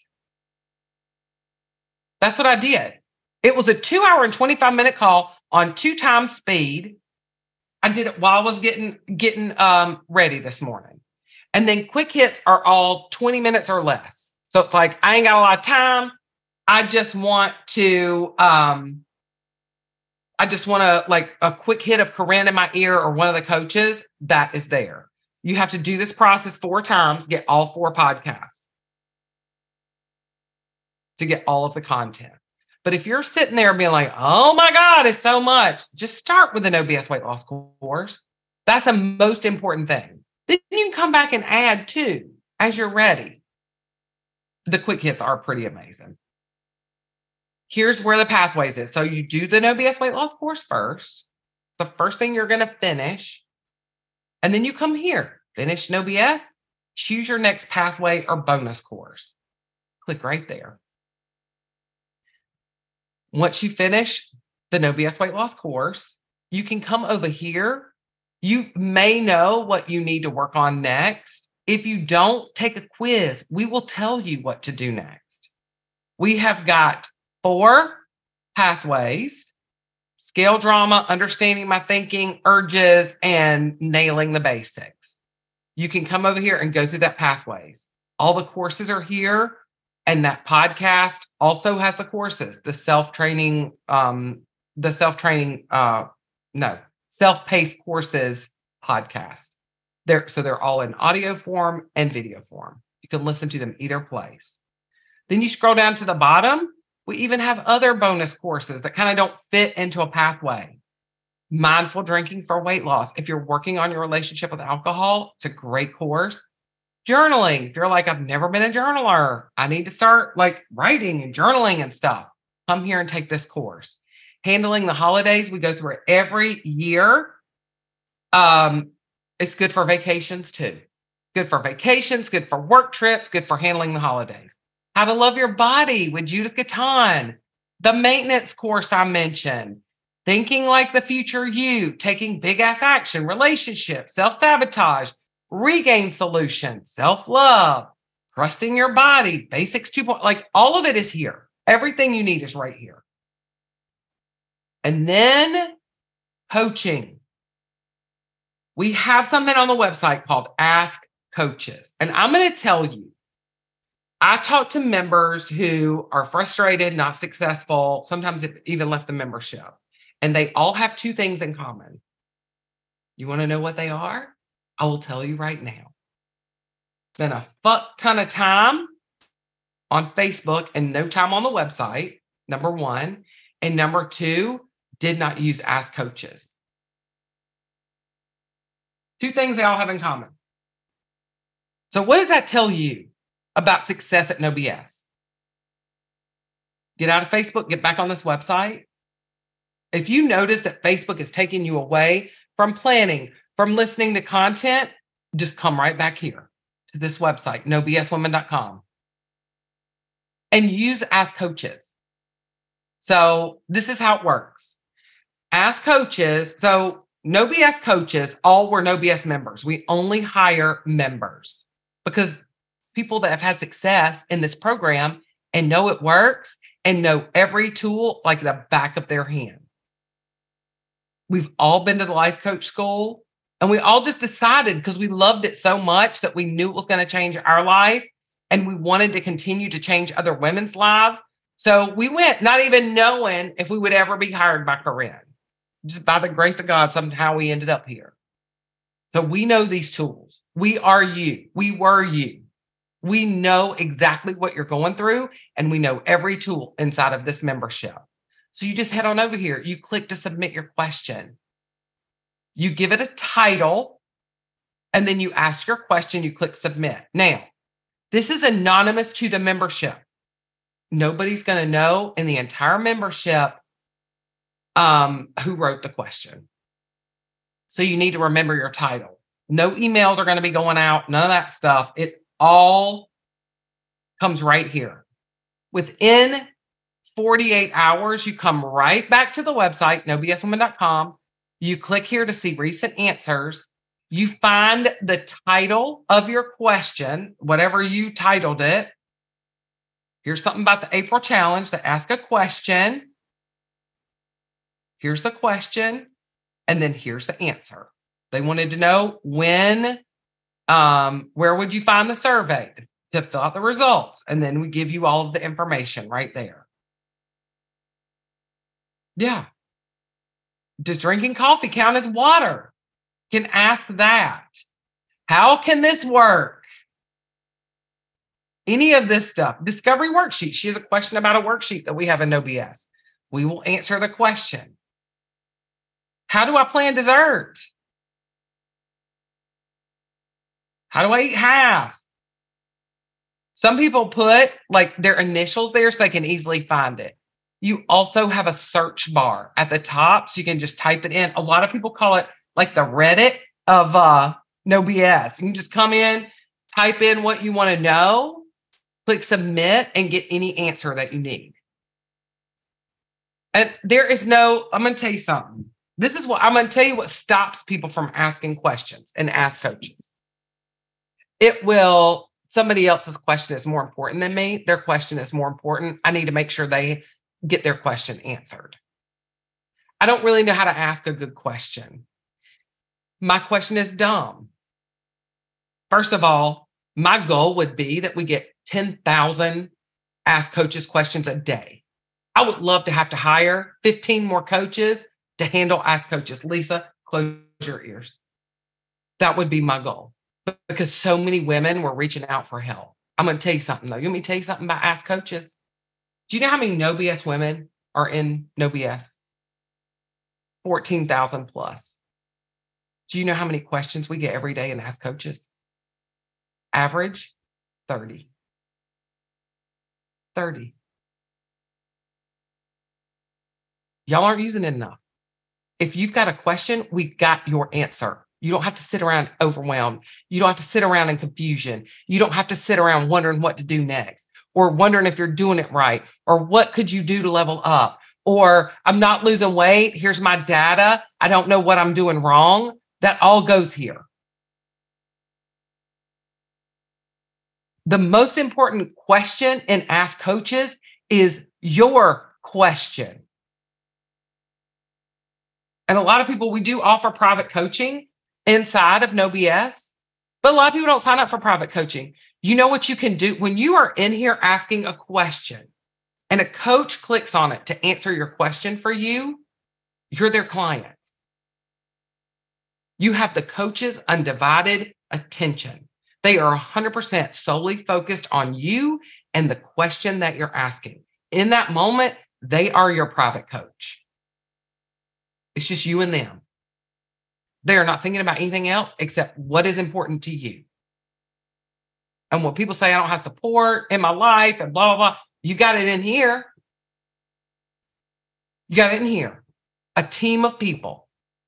That's what I did. It was a 2 hour and 25-minute call on 2 times speed. I did it while I was getting ready this morning. And then quick hits are all 20 minutes or less. So it's like, I ain't got a lot of time. I just want like a quick hit of Corinne in my ear or one of the coaches that is there. You have to do this process 4 times, get all 4 podcasts to get all of the content. But if you're sitting there being like, oh my God, it's so much, just start with the No BS weight loss course. That's the most important thing. Then you can come back and add too as you're ready. The quick hits are pretty amazing. Here's where the pathways is. So you do the No BS weight loss course first. The first thing you're going to finish. And then you come here, finish No BS, choose your next pathway or bonus course. Click right there. Once you finish the No BS weight loss course, you can come over here. You may know what you need to work on next. If you don't, take a quiz. We will tell you what to do next. We have got 4 pathways: scale drama, understanding my thinking, urges, and nailing the basics. You can come over here and go through that pathways. All the courses are here. And that podcast also has the courses, the self-paced courses podcast. They're all in audio form and video form. You can listen to them either place. Then you scroll down to the bottom. We even have other bonus courses that kind of don't fit into a pathway. Mindful drinking for weight loss. If you're working on your relationship with alcohol, it's a great course. Journaling. If you're like, I've never been a journaler, I need to start like writing and journaling and stuff. Come here and take this course. Handling the holidays. We go through it every year. It's good for vacations too. Good for vacations, good for work trips, good for handling the holidays. How to love your body with Judith Gatton. The maintenance course I mentioned. Thinking like the future you, taking big ass action, relationships, self-sabotage, regain solution, self-love, trusting your body, basics 2.0, like all of it is here. Everything you need is right here. And then coaching. We have something on the website called Ask Coaches. And I'm going to tell you, I talk to members who are frustrated, not successful, sometimes have even left the membership. And they all have 2 things in common. You want to know what they are? I will tell you right now. Spent a fuck ton of time on Facebook and no time on the website, number 1. And number 2, did not use Ask Coaches. Two things they all have in common. So what does that tell you about success at No BS? Get out of Facebook, get back on this website. If you notice that Facebook is taking you away from planning, from listening to content, just come right back here to this website, nobswomen.com, and use Ask Coaches. So this is how it works. Ask Coaches. So No BS coaches, all were No BS members. We only hire members because people that have had success in this program and know it works and know every tool like the back of their hand. We've all been to the life coach school, and we all just decided because we loved it so much that we knew it was going to change our life and we wanted to continue to change other women's lives. So we went not even knowing if we would ever be hired by Corinne. Just by the grace of God, somehow we ended up here. So we know these tools. We are you. We were you. We know exactly what you're going through, and we know every tool inside of this membership. So you just head on over here. You click to submit your question. You give it a title, and then you ask your question. You click submit. Now, this is anonymous to the membership. Nobody's going to know in the entire membership who wrote the question. So you need to remember your title. No emails are going to be going out. None of that stuff. It all comes right here. Within 48 hours, you come right back to the website, nobswomen.com. You click here to see recent answers. You find the title of your question, whatever you titled it. Here's something about the April challenge, to ask a question. Here's the question. And then here's the answer. They wanted to know when, where would you find the survey to fill out the results? And then we give you all of the information right there. Yeah. Does drinking coffee count as water? Can ask that. How can this work? Any of this stuff. Discovery worksheet. She has a question about a worksheet that we have in No BS. We will answer the question. How do I plan dessert? How do I eat half? Some people put like their initials there so they can easily find it. You also have a search bar at the top, so you can just type it in. A lot of people call it like the Reddit of No BS. You can just come in, type in what you want to know, click submit, and get any answer that you need. And there is no, I'm going to tell you something. This is what I'm going to tell you what stops people from asking questions and Ask Coaches. Somebody else's question is more important than me. Their question is more important. I need to make sure they get their question answered. I don't really know how to ask a good question. My question is dumb. First of all, my goal would be that we get 10,000 Ask Coaches questions a day. I would love to have to hire 15 more coaches to handle Ask Coaches. Lisa, close your ears. That would be my goal because so many women were reaching out for help. I'm going to tell you something though. You want me to tell you something about Ask Coaches? Do you know how many No BS women are in No BS? 14,000 plus. Do you know how many questions we get every day in Ask Coaches? Average 30. 30. Y'all aren't using it enough. If you've got a question, we've got your answer. You don't have to sit around overwhelmed. You don't have to sit around in confusion. You don't have to sit around wondering what to do next, or wondering if you're doing it right, or what could you do to level up, or I'm not losing weight. Here's my data. I don't know what I'm doing wrong. That all goes here. The most important question in Ask Coaches is your question. And a lot of people, we do offer private coaching inside of No BS, but a lot of people don't sign up for private coaching. You know what you can do when you are in here asking a question and a coach clicks on it to answer your question for you, you're their client. You have the coach's undivided attention. They are 100% solely focused on you and the question that you're asking. In that moment, they are your private coach. It's just you and them. They're not thinking about anything else except what is important to you. And when people say I don't have support in my life and blah, blah, blah, you got it in here. You got it in here. A team of people.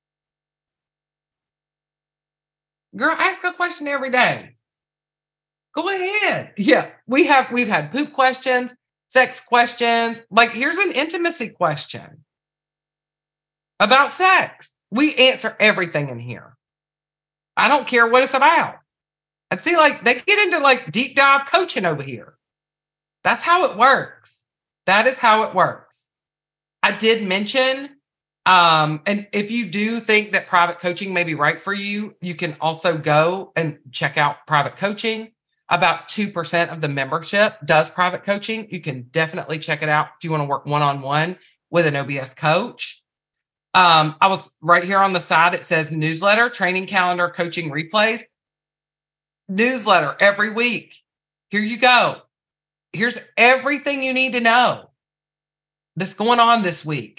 Girl, ask a question every day. Go ahead. Yeah, we've had poop questions, sex questions. Like, here's an intimacy question about sex. We answer everything in here. I don't care what it's about. And see, like, they get into like deep dive coaching over here. That's how it works. That is how it works. I did mention, and if you do think that private coaching may be right for you, you can also go and check out private coaching. About 2% of the membership does private coaching. You can definitely check it out if you want to work one-on-one with an OBS coach. I was right here on the side. It says newsletter, training calendar, coaching replays. Newsletter every week. Here you go. Here's everything you need to know that's going on this week.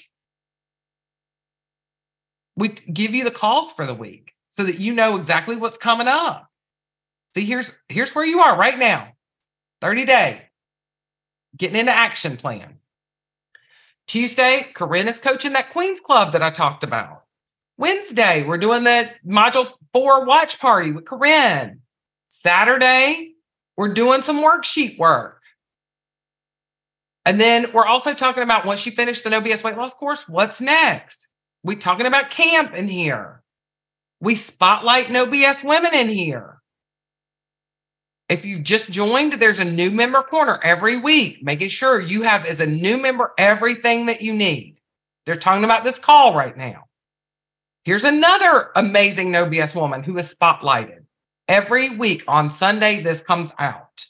We give you the calls for the week so that you know exactly what's coming up. See, here's where you are right now. 30-day. Getting into action plan. Tuesday, Corinne is coaching that Queens Club that I talked about. Wednesday, we're doing the Module 4 watch party with Corinne. Saturday, we're doing some worksheet work. And then we're also talking about once you finish the No BS weight loss course, what's next? We're talking about camp in here. We spotlight No BS women in here. If you just joined, there's a new member corner every week, making sure you have, as a new member, everything that you need. They're talking about this call right now. Here's another amazing No BS woman who is spotlighted. Every week on Sunday, this comes out.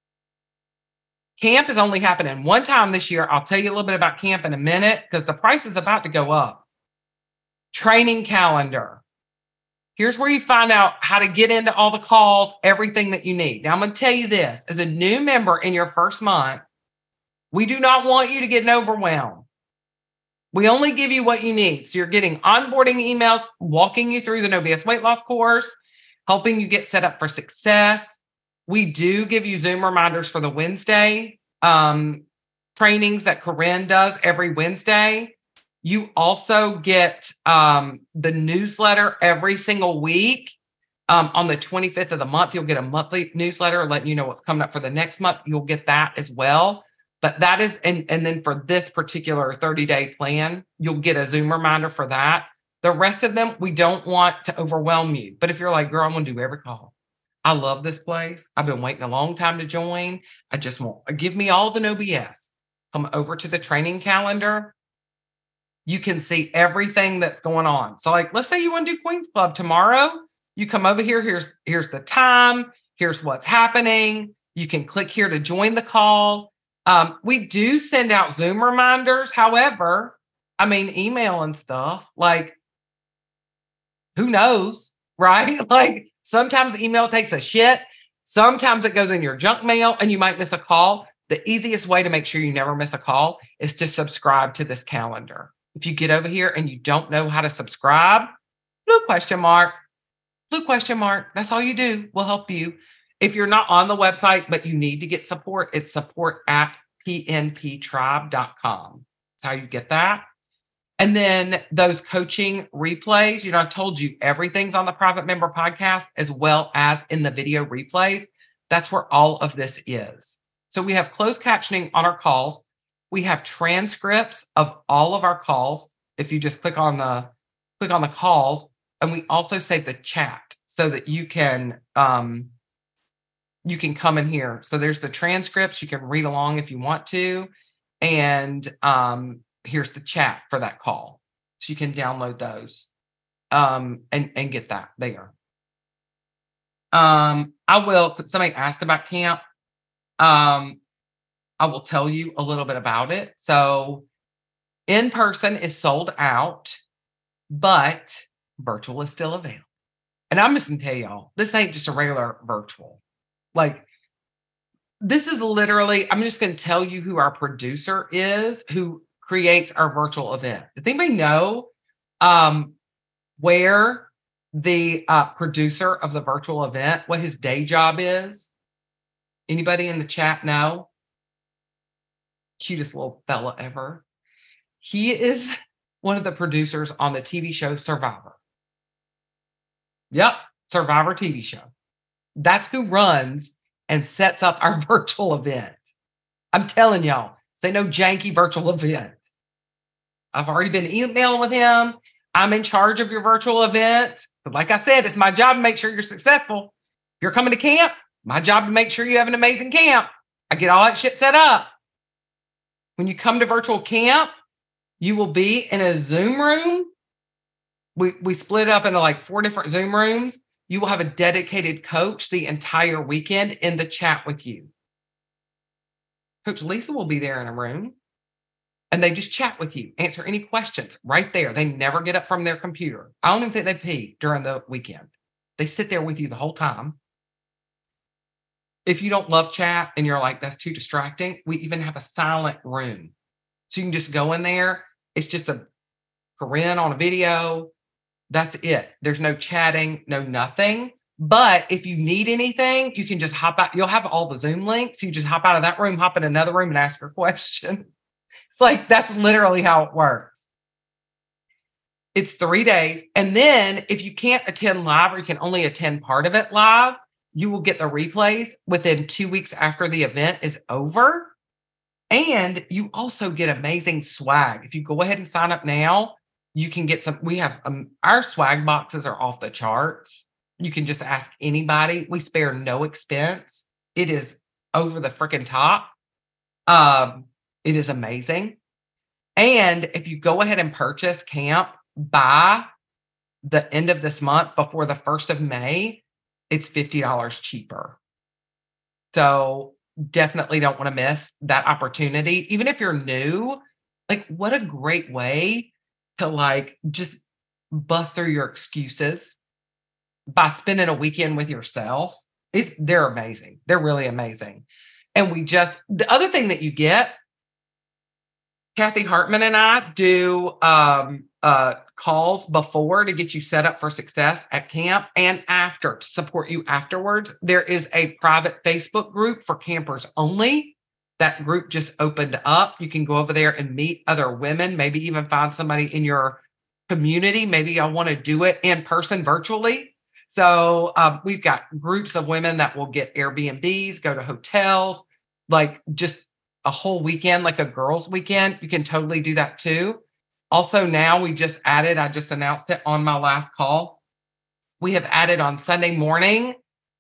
Camp is only happening one time this year. I'll tell you a little bit about camp in a minute because the price is about to go up. Training calendar. Here's where you find out how to get into all the calls, everything that you need. Now, I'm going to tell you this. As a new member in your first month, we do not want you to get overwhelmed. We only give you what you need. So you're getting onboarding emails, walking you through the No BS weight loss course, helping you get set up for success. We do give you Zoom reminders for the Wednesday trainings that Corinne does every Wednesday. You also get the newsletter every single week. On the 25th of the month, you'll get a monthly newsletter letting you know what's coming up for the next month. You'll get that as well. But that is, and then for this particular 30-day plan, you'll get a Zoom reminder for that. The rest of them, we don't want to overwhelm you. But if you're like, girl, I'm going to do every call. I love this place. I've been waiting a long time to join. I just want, give me all the No BS. Come over to the training calendar. You can see everything that's going on. So like, let's say you want to do Queens Club tomorrow. You come over here. Here's the time. Here's what's happening. You can click here to join the call. We do send out Zoom reminders. However, I mean, email and stuff, like, who knows, right? Like, sometimes email takes a shit. Sometimes it goes in your junk mail and you might miss a call. The easiest way to make sure you never miss a call is to subscribe to this calendar. If you get over here and you don't know how to subscribe, blue question mark. That's all you do. We'll help you. If you're not on the website, but you need to get support, it's support@pnptribe.com. That's how you get that. And then those coaching replays, I told you everything's on the private member podcast as well as in the video replays. That's where all of this is. So we have closed captioning on our calls. We have transcripts of all of our calls. If you just click on the calls, and we also save the chat so that you can come in here. So there's the transcripts. You can read along if you want to. And here's the chat for that call. So you can download those and get that there. I will, since somebody asked about camp, I will tell you a little bit about it. So in person is sold out, but virtual is still available. And I'm just going to tell y'all, this ain't just a regular virtual. Like, this is literally, I'm just going to tell you who our producer is, who creates our virtual event. Does anybody know where the producer of the virtual event, what his day job is? Anybody in the chat know? Cutest little fella ever. He is one of the producers on the TV show Survivor. Yep, Survivor TV show. That's who runs and sets up our virtual event. I'm telling y'all, say no janky virtual event. I've already been emailing with him. I'm in charge of your virtual event. But like I said, it's my job to make sure you're successful. If you're coming to camp, my job to make sure you have an amazing camp. I get all that shit set up. When you come to virtual camp, you will be in a Zoom room. We split up into like 4 different Zoom rooms. You will have a dedicated coach the entire weekend in the chat with you. Coach Lisa will be there in a room. And they just chat with you, answer any questions right there. They never get up from their computer. I don't even think they pee during the weekend. They sit there with you the whole time. If you don't love chat and you're like, that's too distracting, we even have a silent room. So you can just go in there. It's just a Corinne on a video. That's it. There's no chatting, no nothing. But if you need anything, you can just hop out. You'll have all the Zoom links. You just hop out of that room, hop in another room and ask your question. It's like, that's literally how it works. It's 3 days. And then if you can't attend live or you can only attend part of it live, you will get the replays within 2 weeks after the event is over. And you also get amazing swag. If you go ahead and sign up now, you can get some. We have our swag boxes are off the charts. You can just ask anybody. We spare no expense. It is over the freaking top. It is amazing. And if you go ahead and purchase camp by the end of this month before the 1st of May, it's $50 cheaper. So definitely don't want to miss that opportunity. Even if you're new, like what a great way to like just bust through your excuses by spending a weekend with yourself. They're amazing. They're really amazing. And the other thing that you get, Kathy Hartman and I do calls before to get you set up for success at camp and after to support you afterwards. There is a private Facebook group for campers only. That group just opened up. You can go over there and meet other women, maybe even find somebody in your community. Maybe y'all want to do it in person virtually. So we've got groups of women that will get Airbnbs, go to hotels, like just a whole weekend, like a girls' weekend. You can totally do that too. Also, now we just added, I just announced it on my last call. We have added on Sunday morning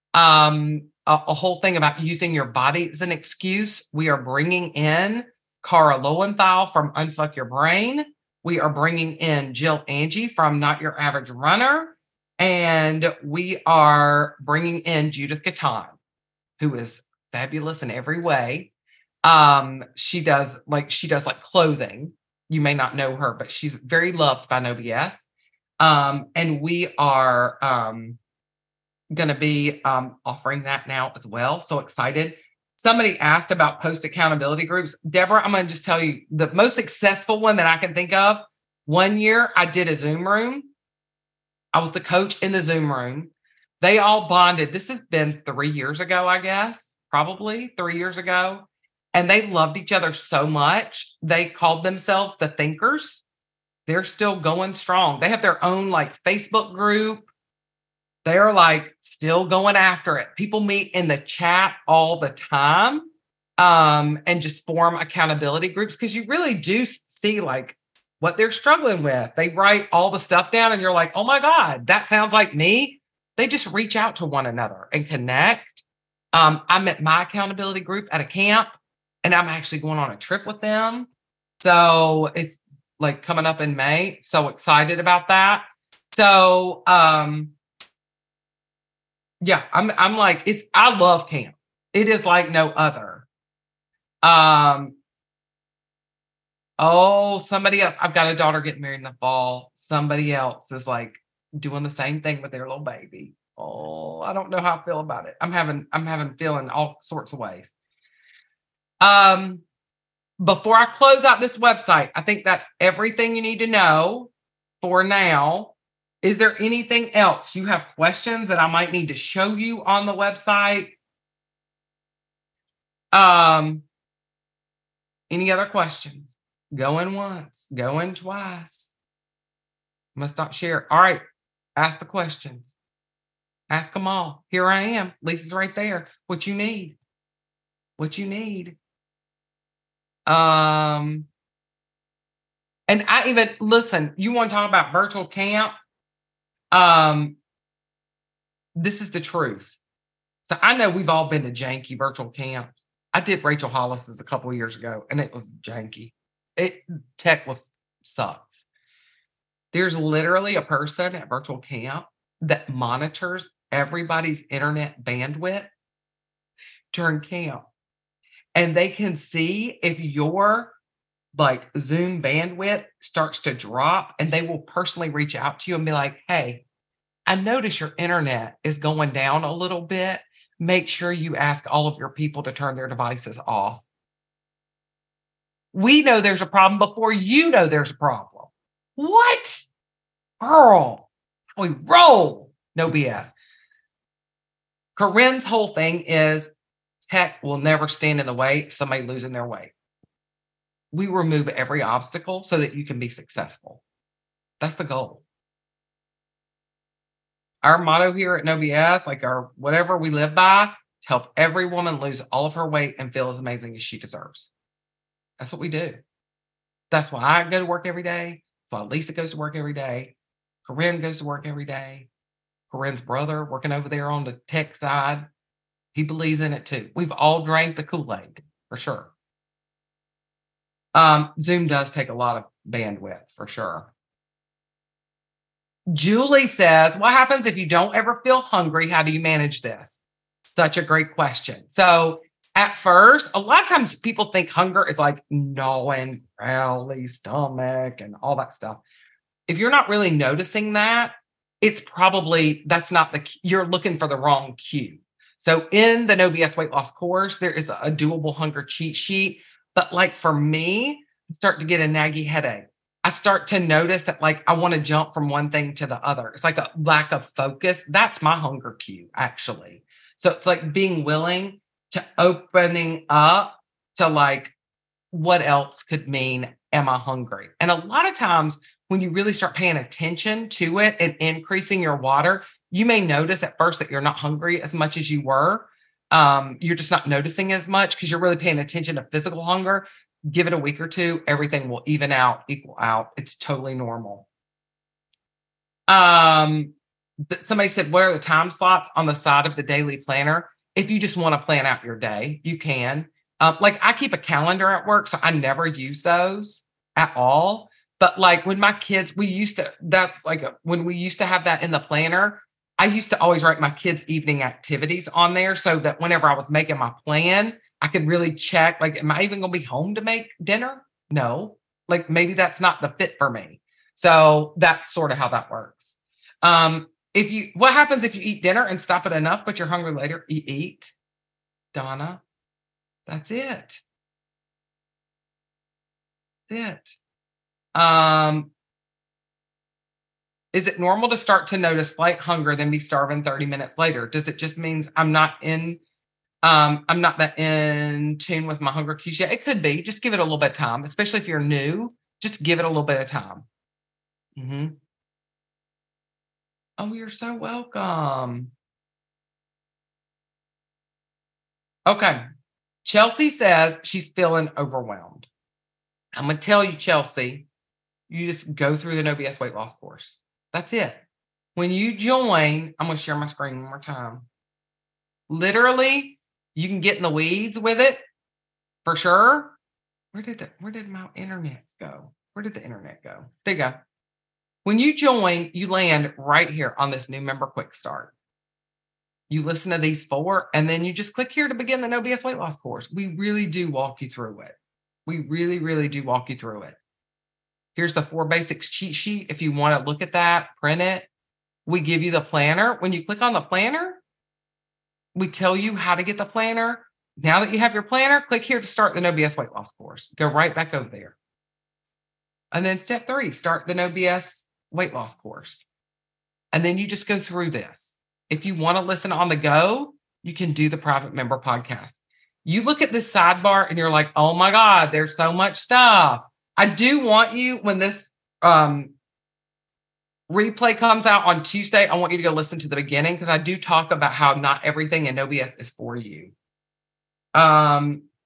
a whole thing about using your body as an excuse. We are bringing in Cara Lowenthal from Unfuck Your Brain. We are bringing in Jill Angie from Not Your Average Runner. And we are bringing in Judith Gatan, who is fabulous in every way. She does like clothing. You may not know her, but she's very loved by No BS. And we are going to be offering that now as well. So excited. Somebody asked about post accountability groups. Deborah, I'm going to just tell you the most successful one that I can think of. One year I did a Zoom room. I was the coach in the Zoom room. They all bonded. This has been 3 years ago, I guess, probably 3 years ago. And they loved each other so much. They called themselves the Thinkers. They're still going strong. They have their own like Facebook group. They're like still going after it. People meet in the chat all the time and just form accountability groups because you really do see like what they're struggling with. They write all the stuff down and you're like, oh my God, that sounds like me. They just reach out to one another and connect. I'm at my accountability group at a camp. And I'm actually going on a trip with them. So it's like coming up in May. So excited about that. So yeah, I'm like, I love camp. It is like no other. Oh, somebody else. I've got a daughter getting married in the fall. Somebody else is like doing the same thing with their little baby. Oh, I don't know how I feel about it. I'm having feeling all sorts of ways. Before I close out this website, I think that's everything you need to know for now. Is there anything else? You have questions that I might need to show you on the website? Any other questions? Going once, going twice. Must not share. All right. Ask the questions. Ask them all. Here I am. Lisa's right there. What you need? What you need? And I even listen, you want to talk about virtual camp? This is the truth. So I know we've all been to janky virtual camps. I did Rachel Hollis's a couple of years ago, and it was janky. Tech was sucks. There's literally a person at virtual camp that monitors everybody's internet bandwidth during camp. And they can see if your like Zoom bandwidth starts to drop, and they will personally reach out to you and be like, hey, I notice your internet is going down a little bit. Make sure you ask all of your people to turn their devices off. We know there's a problem before you know there's a problem. What? Girl, we roll. No BS. Corinne's whole thing is tech will never stand in the way of somebody losing their way. We remove every obstacle so that you can be successful. That's the goal. Our motto here at No BS, like our whatever we live by, to help every woman lose all of her weight and feel as amazing as she deserves. That's what we do. That's why I go to work every day. That's why Lisa goes to work every day. Corinne goes to work every day. Corinne's brother working over there on the tech side, he believes in it too. We've all drank the Kool-Aid for sure. Zoom does take a lot of bandwidth for sure. Julie says, what happens if you don't ever feel hungry? How do you manage this? Such a great question. So at first, a lot of times people think hunger is like gnawing, growly stomach and all that stuff. If you're not really noticing that, it's probably, that's not you're looking for the wrong cue. So in the No BS weight loss course, there is a doable hunger cheat sheet. But like for me, I start to get a naggy headache. I start to notice that like I want to jump from one thing to the other. It's like a lack of focus. That's my hunger cue, actually. So it's like being willing to opening up to like, what else could mean, am I hungry? And a lot of times when you really start paying attention to it and increasing your water, you may notice at first that you're not hungry as much as you were. You're just not noticing as much because you're really paying attention to physical hunger. Give it a week or two, everything will even out, equal out. It's totally normal. Somebody said, what are the time slots on the side of the daily planner? If you just want to plan out your day, you can. Like I keep a calendar at work, so I never use those at all. But like when my kids, when we used to have that in the planner, I used to always write my kids' evening activities on there so that whenever I was making my plan, I could really check, like, am I even going to be home to make dinner? No, like maybe that's not the fit for me. So that's sort of how that works. What happens if you eat dinner and stop it enough, but you're hungry later? You eat, Donna. That's it. That's it. Is it normal to start to notice slight hunger, then be starving 30 minutes later? Does it just means I'm not that in tune with my hunger cues yet? It could be. Just give it a little bit of time, especially if you're new. Just give it a little bit of time. Mm-hmm. Oh, you're so welcome. Okay. Chelsea says she's feeling overwhelmed. I'm going to tell you, Chelsea, you just go through the No BS weight loss course. That's it. When you join, I'm going to share my screen one more time. Literally, you can get in the weeds with it for sure. Where did my internet go? Where did the internet go? There you go. When you join, you land right here on this new member quick start. You listen to these 4, and then you just click here to begin the No BS weight loss course. We really do walk you through it. We really, really do walk you through it. Here's the 4 basics cheat sheet. If you want to look at that, print it. We give you the planner. When you click on the planner, we tell you how to get the planner. Now that you have your planner, click here to start the No BS weight loss course. Go right back over there. And then step 3, start the No BS weight loss course. And then you just go through this. If you want to listen on the go, you can do the private member podcast. You look at this sidebar and you're like, oh my God, there's so much stuff. I do want you, when this replay comes out on Tuesday, I want you to go listen to the beginning, because I do talk about how not everything in No BS is for you. Let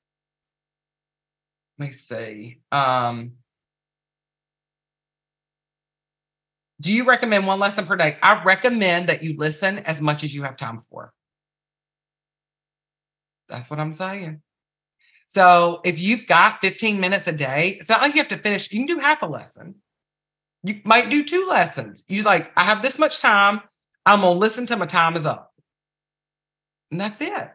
me see. Do you recommend one lesson per day? I recommend that you listen as much as you have time for. That's what I'm saying. So if you've got 15 minutes a day, it's not like you have to finish. You can do half a lesson. You might do 2 lessons. You like, I have this much time. I'm going to listen till my time is up. And that's it.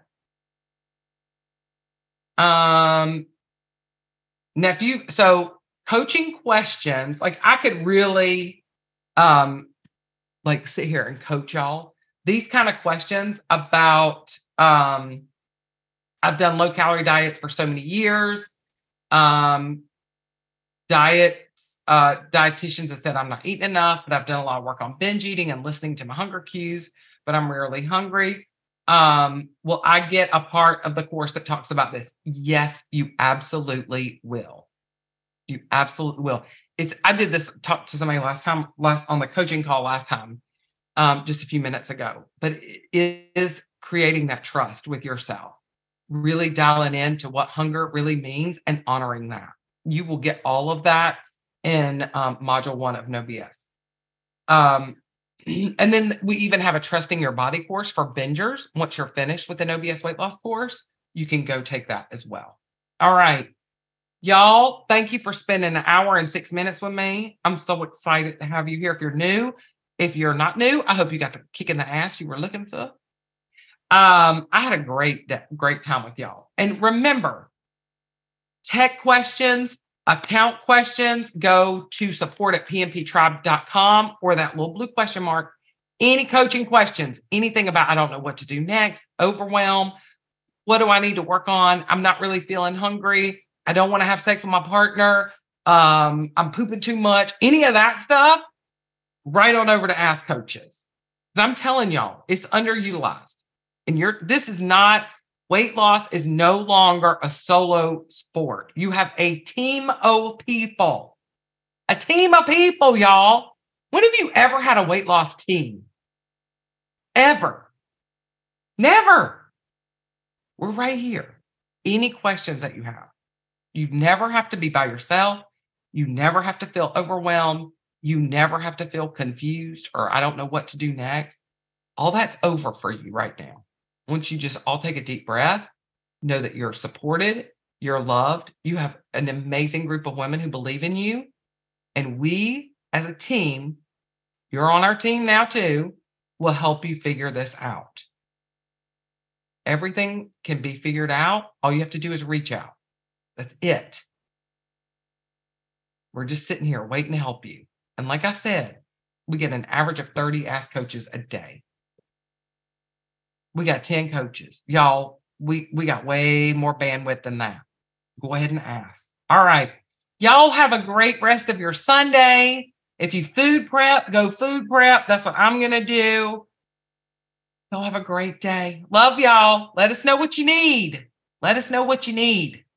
Nephew. So coaching questions, like I could really, like sit here and coach y'all. These kind of questions about, I've done low calorie diets for so many years. Dietitians have said I'm not eating enough, but I've done a lot of work on binge eating and listening to my hunger cues, but I'm rarely hungry. Will I get a part of the course that talks about this? Yes, you absolutely will. You absolutely will. I did this, talk to somebody last on the coaching call last time, just a few minutes ago, but it is creating that trust with yourself, really dialing into what hunger really means and honoring that. You will get all of that in module 1 of No BS. And then we even have a Trusting Your Body course for bingers. Once you're finished with the No BS weight loss course, you can go take that as well. All right. Y'all, thank you for spending an hour and 6 minutes with me. I'm so excited to have you here. If you're new, if you're not new, I hope you got the kick in the ass you were looking for. I had a great time with y'all. And remember, tech questions, account questions, go to support@pmptribe.com or that little blue question mark. Any coaching questions, anything about, I don't know what to do next, overwhelm, what do I need to work on? I'm not really feeling hungry. I don't want to have sex with my partner. I'm pooping too much. Any of that stuff, right on over to Ask Coaches. I'm telling y'all, it's underutilized. And this is not, weight loss is no longer a solo sport. You have a team of people. A team of people, y'all. When have you ever had a weight loss team? Ever? Never. We're right here. Any questions that you have. You never have to be by yourself. You never have to feel overwhelmed. You never have to feel confused or I don't know what to do next. All that's over for you right now. Once you just all take a deep breath, know that you're supported, you're loved. You have an amazing group of women who believe in you. And we, as a team, you're on our team now too, will help you figure this out. Everything can be figured out. All you have to do is reach out. That's it. We're just sitting here waiting to help you. And like I said, we get an average of 30 Ask Coaches a day. We got 10 coaches. Y'all, we got way more bandwidth than that. Go ahead and ask. All right. Y'all have a great rest of your Sunday. If you food prep, go food prep. That's what I'm going to do. Y'all have a great day. Love y'all. Let us know what you need. Let us know what you need.